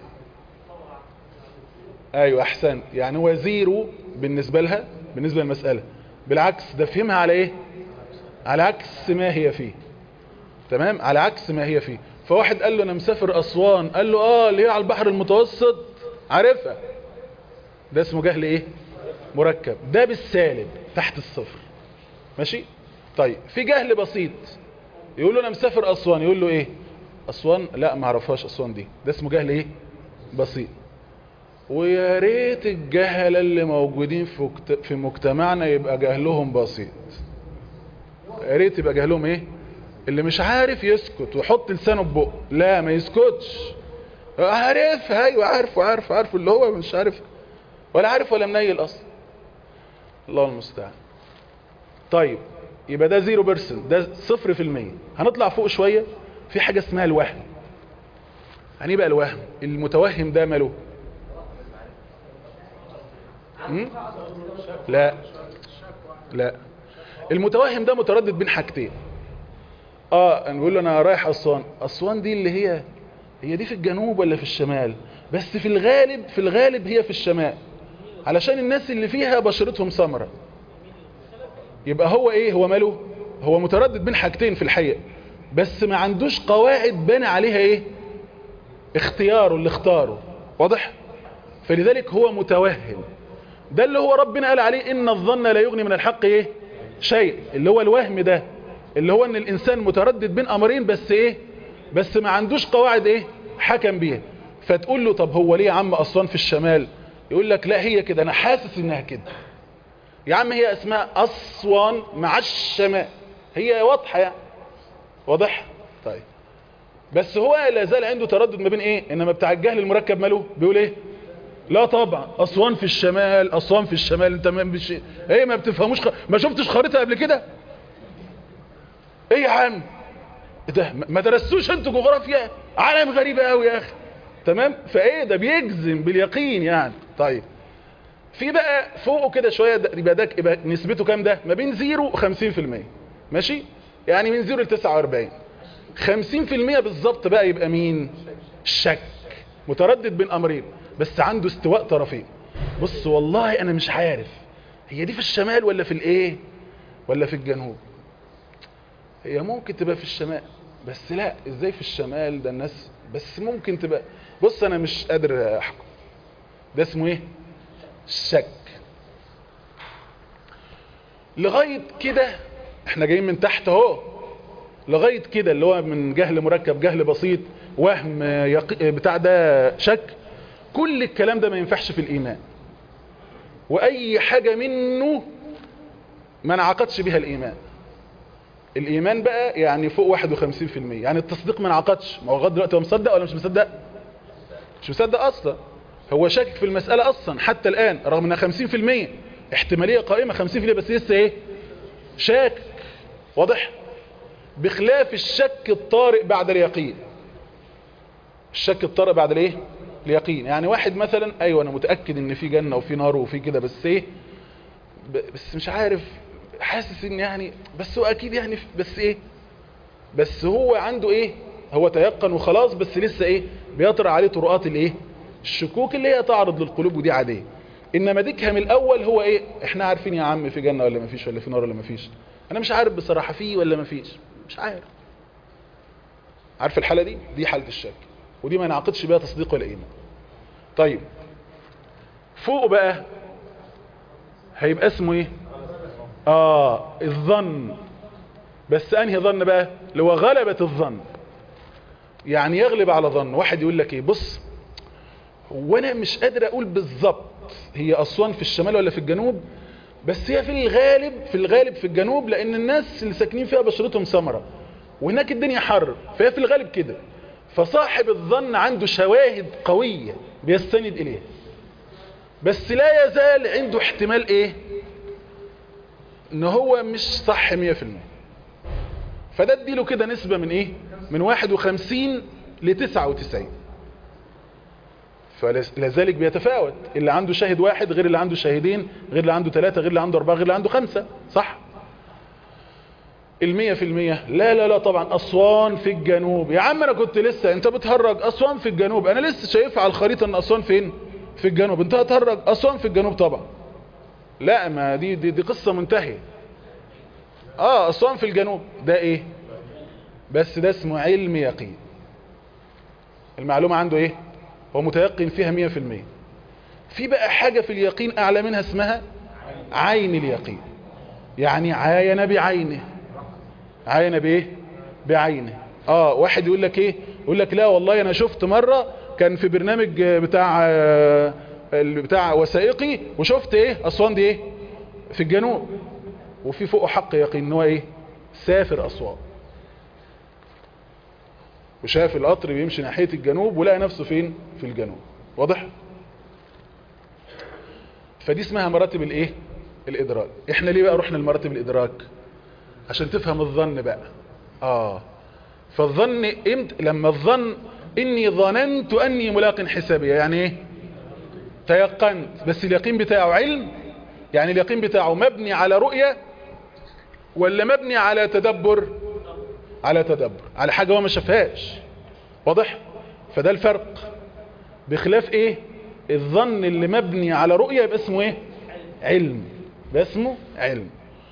ايوه احسن، يعني هو زيرو بالنسبة لها، بالنسبة للمسألة. بالعكس ده فهمها على ايه؟ على عكس ما هي فيه، تمام؟ على عكس ما هي فيه. فواحد قال له انا مسافر اسوان، قال له اه اللي هي على البحر المتوسط، عارفها. ده اسمه جهل ايه؟ مركب. ده بالسالب تحت الصفر، ماشي؟ طيب في جهل بسيط، يقول له انا مسافر اسوان، يقول له ايه؟ اسوان؟ لا ما اعرفهاش اسوان دي. ده اسمه جهل ايه؟ بسيط. ويا ريت الجهله اللي موجودين في في مجتمعنا يبقى جهلهم بسيط. يا ريت يبقى جهلهم ايه؟ اللي مش عارف يسكت ويحط لسانه في بقه، لا ما يسكتش. عارف، ايوه عارف وعارف عارف، اللي هو مش عارف ولا عارف ولا منيل اصلا. الله المستعان. طيب يبقى ده زيرو بيرسنت، ده صفر في المية. هنطلع فوق شوية، في حاجة اسمها الوهم. يعني ايه بقى الوهم؟ المتوهم ده ماله؟ لا لا، المتوهم ده متردد بين حاجتين. اه نقول له انا رايح اسوان، اسوان دي اللي هي هي دي في الجنوب ولا في الشمال؟ بس في الغالب في الغالب هي في الشمال، علشان الناس اللي فيها بشرتهم سمراء. يبقى هو ايه؟ هو ماله؟ هو متردد بين حاجتين في الحقيقة، بس ما عندوش قواعد بنى عليها ايه؟ اختياره اللي اختاره، واضح؟ فلذلك هو متوهم. ده اللي هو ربنا قال عليه ان الظن لا يغني من الحق ايه؟ شيء. اللي هو الوهم ده، اللي هو ان الانسان متردد بين امرين بس ايه؟ بس ما عندوش قواعد ايه؟ حكم بيها. فتقول له طب هو ليه يا عم اسوان في الشمال؟ يقول لك لا هي كده، انا حاسس انها كده. يا عم هي اسمها اسوان مع الشمال، هي واضحه يعني، واضح؟ طيب بس هو لا زال عنده تردد ما بين ايه؟ انما بتاع الجهل المركب ماله؟ بيقول ايه؟ لا طبعا اسوان في الشمال، اسوان في الشمال. انت ما بش... ايه ما بتفهموش خ... ما شفتش خريطه قبل كده؟ ايه يا عم ده ما درستوش انتوا جغرافيا؟ عالم غريبه قوي يا اخي، تمام؟ فايه ده بيجزم باليقين يعني. طيب في بقى فوقه كده شويه، يبقى ده يبقى نسبته كام؟ ده ما بين زيرو وخمسين في المية، ماشي؟ يعني من زيرو لتسعة واربعين. خمسين في المية بالظبط بقى يبقى مين؟ الشك، متردد بين امرين بس عنده استواء طرفين. بص والله انا مش عارف هي دي في الشمال ولا في الايه ولا في الجنوب. هي ممكن تبقى في الشمال، بس لا ازاي في الشمال ده الناس، بس ممكن تبقى. بص انا مش قادر احكم، ده اسمه ايه؟ الشك. لغاية كده احنا جايين من تحت اهو، لغاية كده اللي هو من جهل مركب، جهل بسيط، وهم يقي... بتاع ده شك. كل الكلام ده ما ينفعش في الايمان، واي حاجة منه ما انعقدش بها الايمان. الايمان بقى يعني فوق واحد وخمسين في المية. يعني التصديق ما انعقدش، ما هو لغايه دلوقتي هو مصدق ولا مش مصدق؟ مش مصدق اصلا، هو شاكك في المسألة اصلا حتى الان، رغم انها خمسين في المية احتمالية قائمة، خمسين في المية بس لسه ايه؟ شاكك. واضح؟ بخلاف الشك الطارئ بعد اليقين. الشك الطارئ بعد الايه؟ اليقين. يعني واحد مثلا ايوه انا متأكد ان في جنة وفي نار وفي كده، بس ايه؟ بس مش عارف، حاسس ان يعني، بس هو اكيد يعني، بس ايه؟ بس هو عنده ايه؟ هو تيقن وخلاص، بس لسه ايه؟ بيطرح عليه طرقات الايه؟ الشكوك اللي هي تعرض للقلوب، ودي عادية. انما ديكها من الاول هو ايه؟ احنا عارفين يا عم في جنة ولا مفيش، ولا في نار ولا مفيش، انا مش عارف بصراحة فيه ولا مفيش، مش عارف. عارف الحالة دي؟ دي حالة الشك، ودي ما نعقدش بها تصديق ولا ايمان. طيب فوق بقى هيبقى اسمه ايه؟ اه الظن. بس انهي ظن بقى؟ اللي هو غلبة الظن. يعني يغلب على ظن. واحد يقول لك ايه؟ بص وانا مش قادر اقول بالظبط هي اسوان في الشمال ولا في الجنوب، بس هي في الغالب في الغالب في الجنوب، لان الناس اللي ساكنين فيها بشرتهم سمراء وهناك الدنيا حر، فهي في الغالب كده. فصاحب الظن عنده شواهد قوية بيستند اليها، بس لا يزال عنده احتمال ايه؟ ان هو مش صح مية في المية. فده اديله كده نسبة من ايه؟ من واحد وخمسين لتسعة وتسعين. فلذلك بيتفاوت، اللي عنده شاهد واحد غير اللي عنده شاهدين، غير اللي عنده ثلاثة، غير اللي عنده أربعة، غير اللي عنده خمسة. صح؟ المية في المية لا لا لا طبعا. أسوان في الجنوب يا عم، أنا كنت لسه، أنت بتهرج. أسوان في الجنوب، أنا لسه شايفها على الخريطة أن أسوان فين؟ في الجنوب. أنت هتهرج أسوان في الجنوب طبعا. لا، ما دي دي, دي قصة منتهية. آه أسوان في الجنوب ده إيه؟ بس ده اسمه علم يقين. المعلومة عنده إيه؟ هو متيقن فيها مية في المية. في بقى حاجة في اليقين أعلى منها اسمها عين اليقين. يعني عاين بعينه. عاين بإيه؟ بعينه. آه واحد يقول لك إيه؟ يقول لك لا والله أنا شفت مرة كان في برنامج بتاع بتاع وثائقي، وشفت إيه؟ أسوان دي إيه؟ في الجنوب. وفي فوقه حق يقين إن هو إيه؟ سافر أسوان وشاف القطر بيمشي ناحية الجنوب ولقى نفسه فين؟ في الجنوب. واضح؟ فدي اسمها مراتب الايه؟ الادراك. احنا ليه بقى رحنا لمراتب الادراك؟ عشان تفهم الظن بقى. اه فالظن امتى؟ لما الظن اني ظننت اني ملاق حسابية. يعني ايه؟ تيقنت، بس اليقين بتاعه علم. يعني اليقين بتاعه مبني على رؤية ولا مبني على تدبر؟ على تدبر، على حاجة هو ما شافهاش. واضح؟ فده الفرق. بخلاف ايه؟ الظن اللي مبني على رؤية يبقى اسمه ايه؟ علم. يبقى اسمه علم.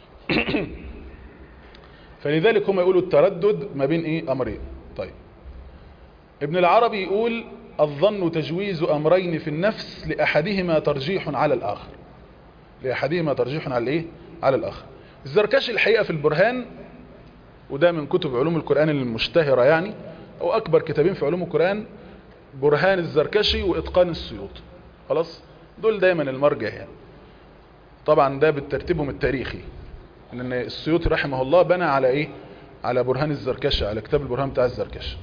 فلذلك هم يقولوا التردد ما بين ايه؟ امرين. طيب ابن العربي يقول الظن تجويز امرين في النفس لاحدهما ترجيح على الاخر. لاحدهما ترجيح على الايه؟ على الاخر. الزركشي الحقيقة في البرهان، وده من كتب علوم القرآن المشتهرة يعني، او اكبر كتابين في علوم القرآن، برهان الزركشي واتقان السيوطي. خلاص؟ دول دايما المرجع يعني. طبعا ده بالترتيبهم التاريخي، لان السيوطي رحمه الله بنى على ايه؟ على برهان الزركشي، على كتاب البرهان بتاع الزركشي.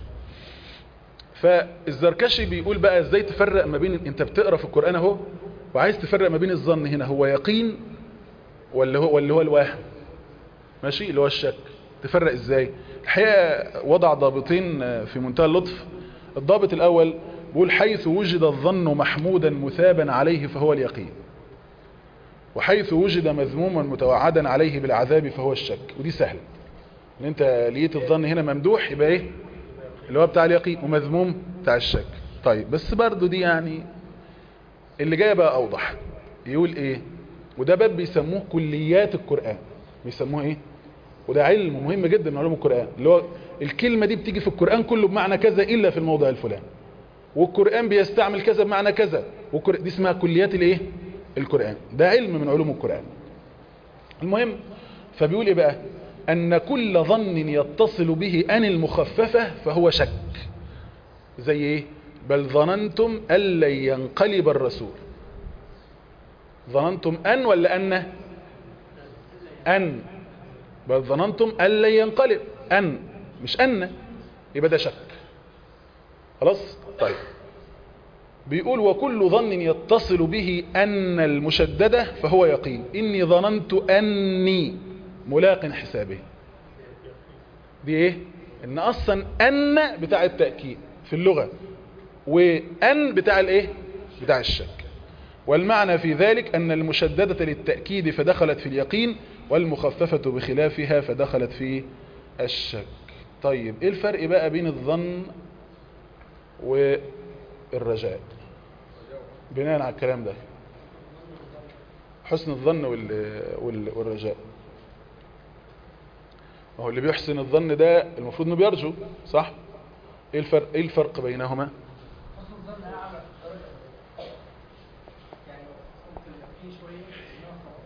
فالزركشي بيقول بقى ازاي تفرق ما بين، انت بتقرا في القرآن اهو وعايز تفرق ما بين الظن هنا هو يقين ولا هو ولا هو الوهم. ماشي؟ اللي هو الشك. تفرق ازاي؟ الحقيقة وضع ضابطين في منتهى اللطف. الضابط الاول بيقول حيث وجد الظن محمودا مثابا عليه فهو اليقين، وحيث وجد مذموما متوعدا عليه بالعذاب فهو الشك. ودي سهلة، ان انت لقيت الظن هنا ممدوح يبقى ايه؟ اللي هو بتاع اليقين، ومذموم بتاع الشك. طيب بس برضو دي يعني اللي جايه بقى اوضح. يقول ايه؟ وده باب بيسموه كليات القرآن. بيسموه ايه؟ وده علم مهم جدا من علوم القرآن، اللي هو الكلمة دي بتيجي في القرآن كله بمعنى كذا إلا في الموضع الفلاني، والقرآن بيستعمل كذا بمعنى كذا، دي اسمها كليات الايه القرآن. ده علم من علوم القرآن. المهم فبيقول ايه بقى؟ ان كل ظن يتصل به ان المخففة فهو شك. زي ايه؟ بل ظننتم ان لن ينقلب الرسول. ظننتم ان ولا ان؟ ان. بل ظننتم ان لن ينقلب، ان مش ان، يبقى ده شك. خلاص؟ طيب بيقول وكل ظن يتصل به أن المشددة فهو يقين. إني ظننت أني ملاق حسابه. دي إيه؟ إن أصلا أن بتاع التأكيد في اللغة، وأن بتاع الإيه؟ بتاع الشك. والمعنى في ذلك أن المشددة للتأكيد فدخلت في اليقين، والمخففة بخلافها فدخلت في الشك. طيب إيه الفرق بقى بين الظن والرجاء بناء على الكلام ده؟ حسن الظن والرجاء. وهو اللي بيحسن الظن ده المفروض انه بيرجو، صح؟ ايه الفرق ايه الفرق بينهما؟ حسن الظن اعلى درجه، يعني ممكن في شويه اسمها خوف.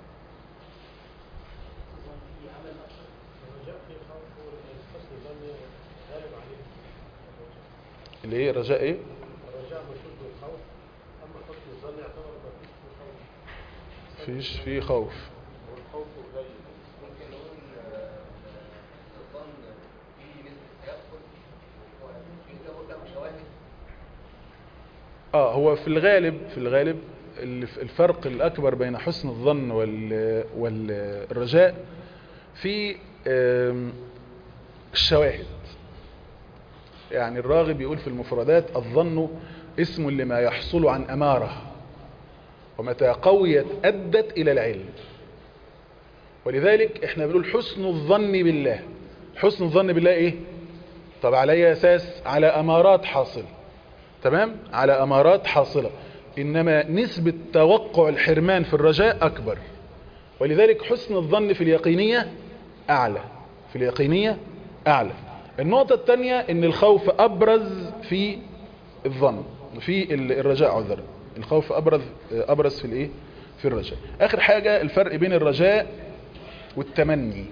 الظن في عمل اكثر، الرجاء في خوف، حسن الظن غالب عليه. اللي ايه رجاء ايه؟ الرجاء مشد الخوف، اما حسن الظن يعتبر ما فيش فيه خوف. فيش فيه خوف. والخوف قليل. ممكن نقول الظن فيه نسبة تيقن وفيه له شواهد. اه هو في الغالب في الغالب الفرق الأكبر بين حسن الظن والرجاء في الشواهد. يعني الراغب يقول في المفردات الظن اسم لما يحصل عن أمارة، ومتى قويت أدت إلى العلم. ولذلك احنا بنقول حسن الظن بالله. حسن الظن بالله ايه؟ طب على اي اساس؟ على أمارات حاصلة، تمام؟ على أمارات حاصلة. إنما نسبة توقع الحرمان في الرجاء أكبر. ولذلك حسن الظن في اليقينية أعلى، في اليقينية أعلى. النقطة الثانية إن الخوف أبرز في الظن، في الرجاء عذرا. الخوف أبرز أبرز في الإيه؟ في الرجاء. آخر حاجة الفرق بين الرجاء والتمني.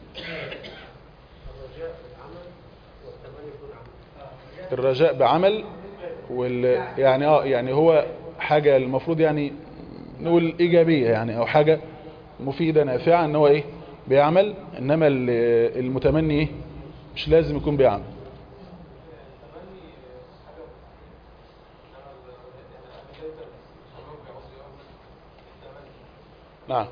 الرجاء بعمل وال يعني اه يعني هو حاجة المفروض يعني نقول إيجابية، يعني أو حاجة مفيدة نافعة إن هو إيه؟ بيعمل. إنما المتمني إيه؟ مش لازم يكون بيعمل. نعم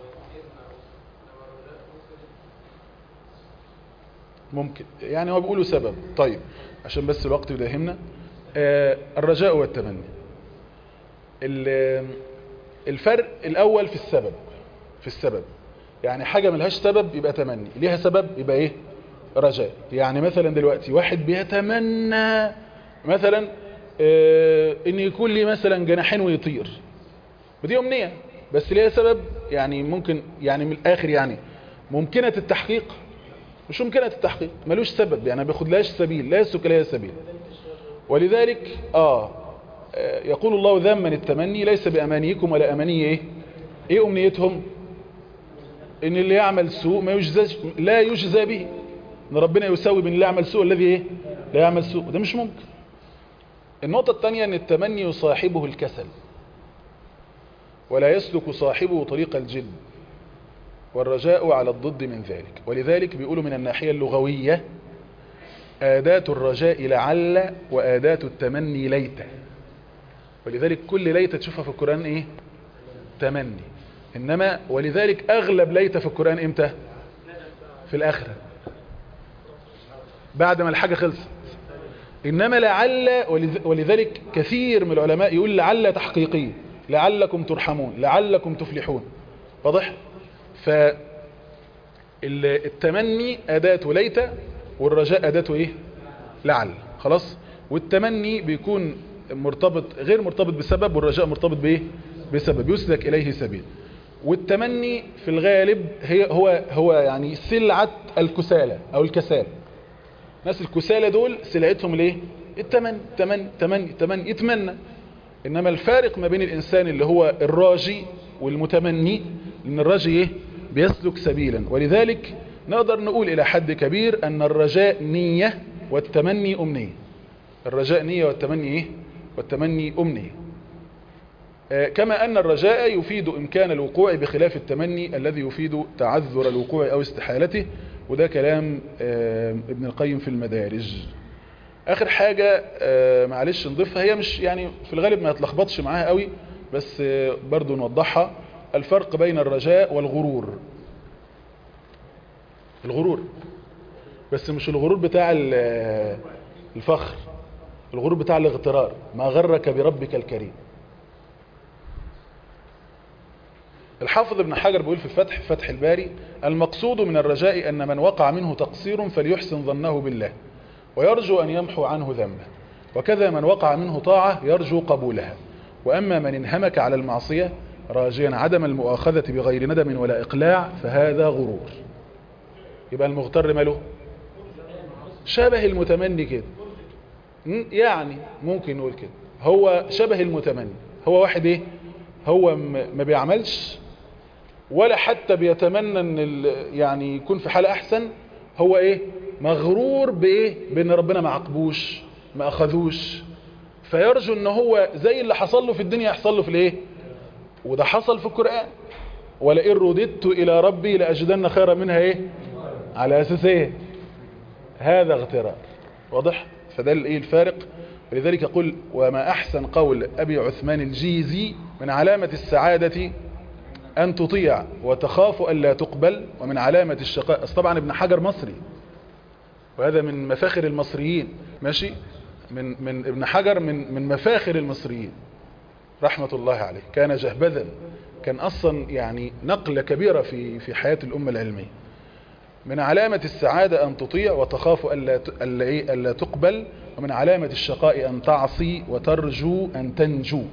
ممكن، يعني هو بيقولوا سبب. طيب عشان بس الوقت يداهمنا، آه الرجاء والتمني. الفرق الأول في السبب. في السبب يعني حاجة ملهاش سبب يبقى تمني، ليها سبب يبقى ايه؟ رجاء. يعني مثلا دلوقتي واحد بيتمنى مثلا آه ان يكون لي مثلا جناحين ويطير، ودي أمنية بس ليها سبب. يعني ممكن يعني من الآخر يعني ممكنة التحقيق مش ممكنة التحقيق، ملوش سبب، يعني بياخد لهاش سبيل، لا يسلك لها سبيل. ولذلك آه يقول الله ذما التمني ليس بأمانيكم ولا أماني ايه؟ ايه أمنيتهم؟ ان اللي يعمل سوء ما يجزى، لا يجزى به، ان ربنا يساوي بين اللي يعمل سوء الذي ايه؟ لا يعمل سوء، ده مش ممكن. النقطة الثانية ان التمني يصاحبه الكسل، ولا يسلك صاحبه طريق الجد، والرجاء على الضد من ذلك. ولذلك بيقولوا من الناحية اللغوية آداة الرجاء لعل وآداة التمني ليت. ولذلك كل ليت تشوفها في القرآن ايه؟ تمني. انما ولذلك اغلب ليت في القرآن امتى؟ في الاخرة بعد ما الحاجة خلصت. انما لعل، ولذلك كثير من العلماء يقول لعل تحقيقية، لعلكم ترحمون، لعلكم تفلحون. واضح؟ فالتمني أداة ليت، والرجاء أداة إيه؟ لعل. خلاص؟ والتمني بيكون مرتبط غير مرتبط بسبب، والرجاء مرتبط بإيه؟ بسبب يسلك إليه سبيل. والتمني في الغالب هي هو هو يعني سلعة الكسالى او الكسالى. ناس الكسالى دول سلعتهم الايه؟ التمني تمني تمني تمني يتمنى. انما الفارق ما بين الانسان اللي هو الراجي والمتمني ان الراجي ايه؟ بيسلك سبيلا. ولذلك نقدر نقول الى حد كبير ان الرجاء نية والتمني امنية. الرجاء نية والتمني ايه؟ والتمني امنية. آه كما ان الرجاء يفيد امكان الوقوع بخلاف التمني الذي يفيد تعذر الوقوع او استحالته. وده كلام آه ابن القيم في المدارج. اخر حاجة آه معلش نضيفها، هي مش يعني في الغالب ما يتلخبطش معاها قوي، بس آه برضو نوضحها. الفرق بين الرجاء والغرور. الغرور بس مش الغرور بتاع الفخر، الغرور بتاع الاغترار. ما غرك بربك الكريم. الحافظ ابن حجر بيقول في الفتح فتح الباري: المقصود من الرجاء أن من وقع منه تقصير فليحسن ظنه بالله ويرجو أن يمحو عنه ذنبه، وكذا من وقع منه طاعة يرجو قبولها. وأما من انهمك على المعصية راجيا عدم المؤاخذة بغير ندم ولا إقلاع فهذا غرور. يبقى المغتر ماله؟ شبه المتمني كده، يعني ممكن نقول كده هو شبه المتمني. هو واحد ايه؟ هو ما بيعملش ولا حتى بيتمنى ان يعني يكون في حالة احسن. هو ايه؟ مغرور بايه؟ بان ربنا ما عاقبوش ما اخذوش، فيرجو ان هو زي اللي حصل له في الدنيا يحصل له في الايه. وده حصل في القرآن: ولئن رددت الى ربي لاجدن خيرا منها ايه؟ على اساس ايه؟ هذا اغترار. واضح؟ فده الايه الفارق. ولذلك يقول: وما احسن قول ابي عثمان الجيزي: من علامة السعادة ان تطيع وتخاف الا تقبل، ومن علامة الشقاء. طبعا ابن حجر مصري وهذا من مفاخر المصريين، ماشي، من من ابن حجر من من مفاخر المصريين رحمة الله عليه. كان جهبذا، كان اصلا يعني نقلة كبيرة في في حياة الامة العلمية. من علامة السعادة أن تطيع وتخاف ألا ألا ألا تقبل، ومن علامة الشقاء أن تعصي وترجو أن تنجو.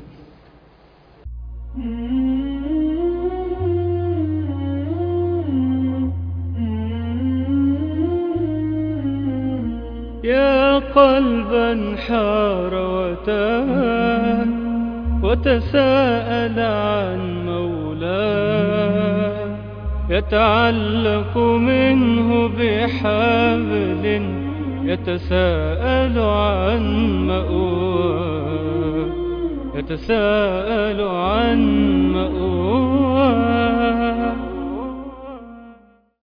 يا قلبا حار وتاه وتساءل عن مولاه، يتعلق منه بحبل يتساءل عن مأواه، يتساءل عن مأواه.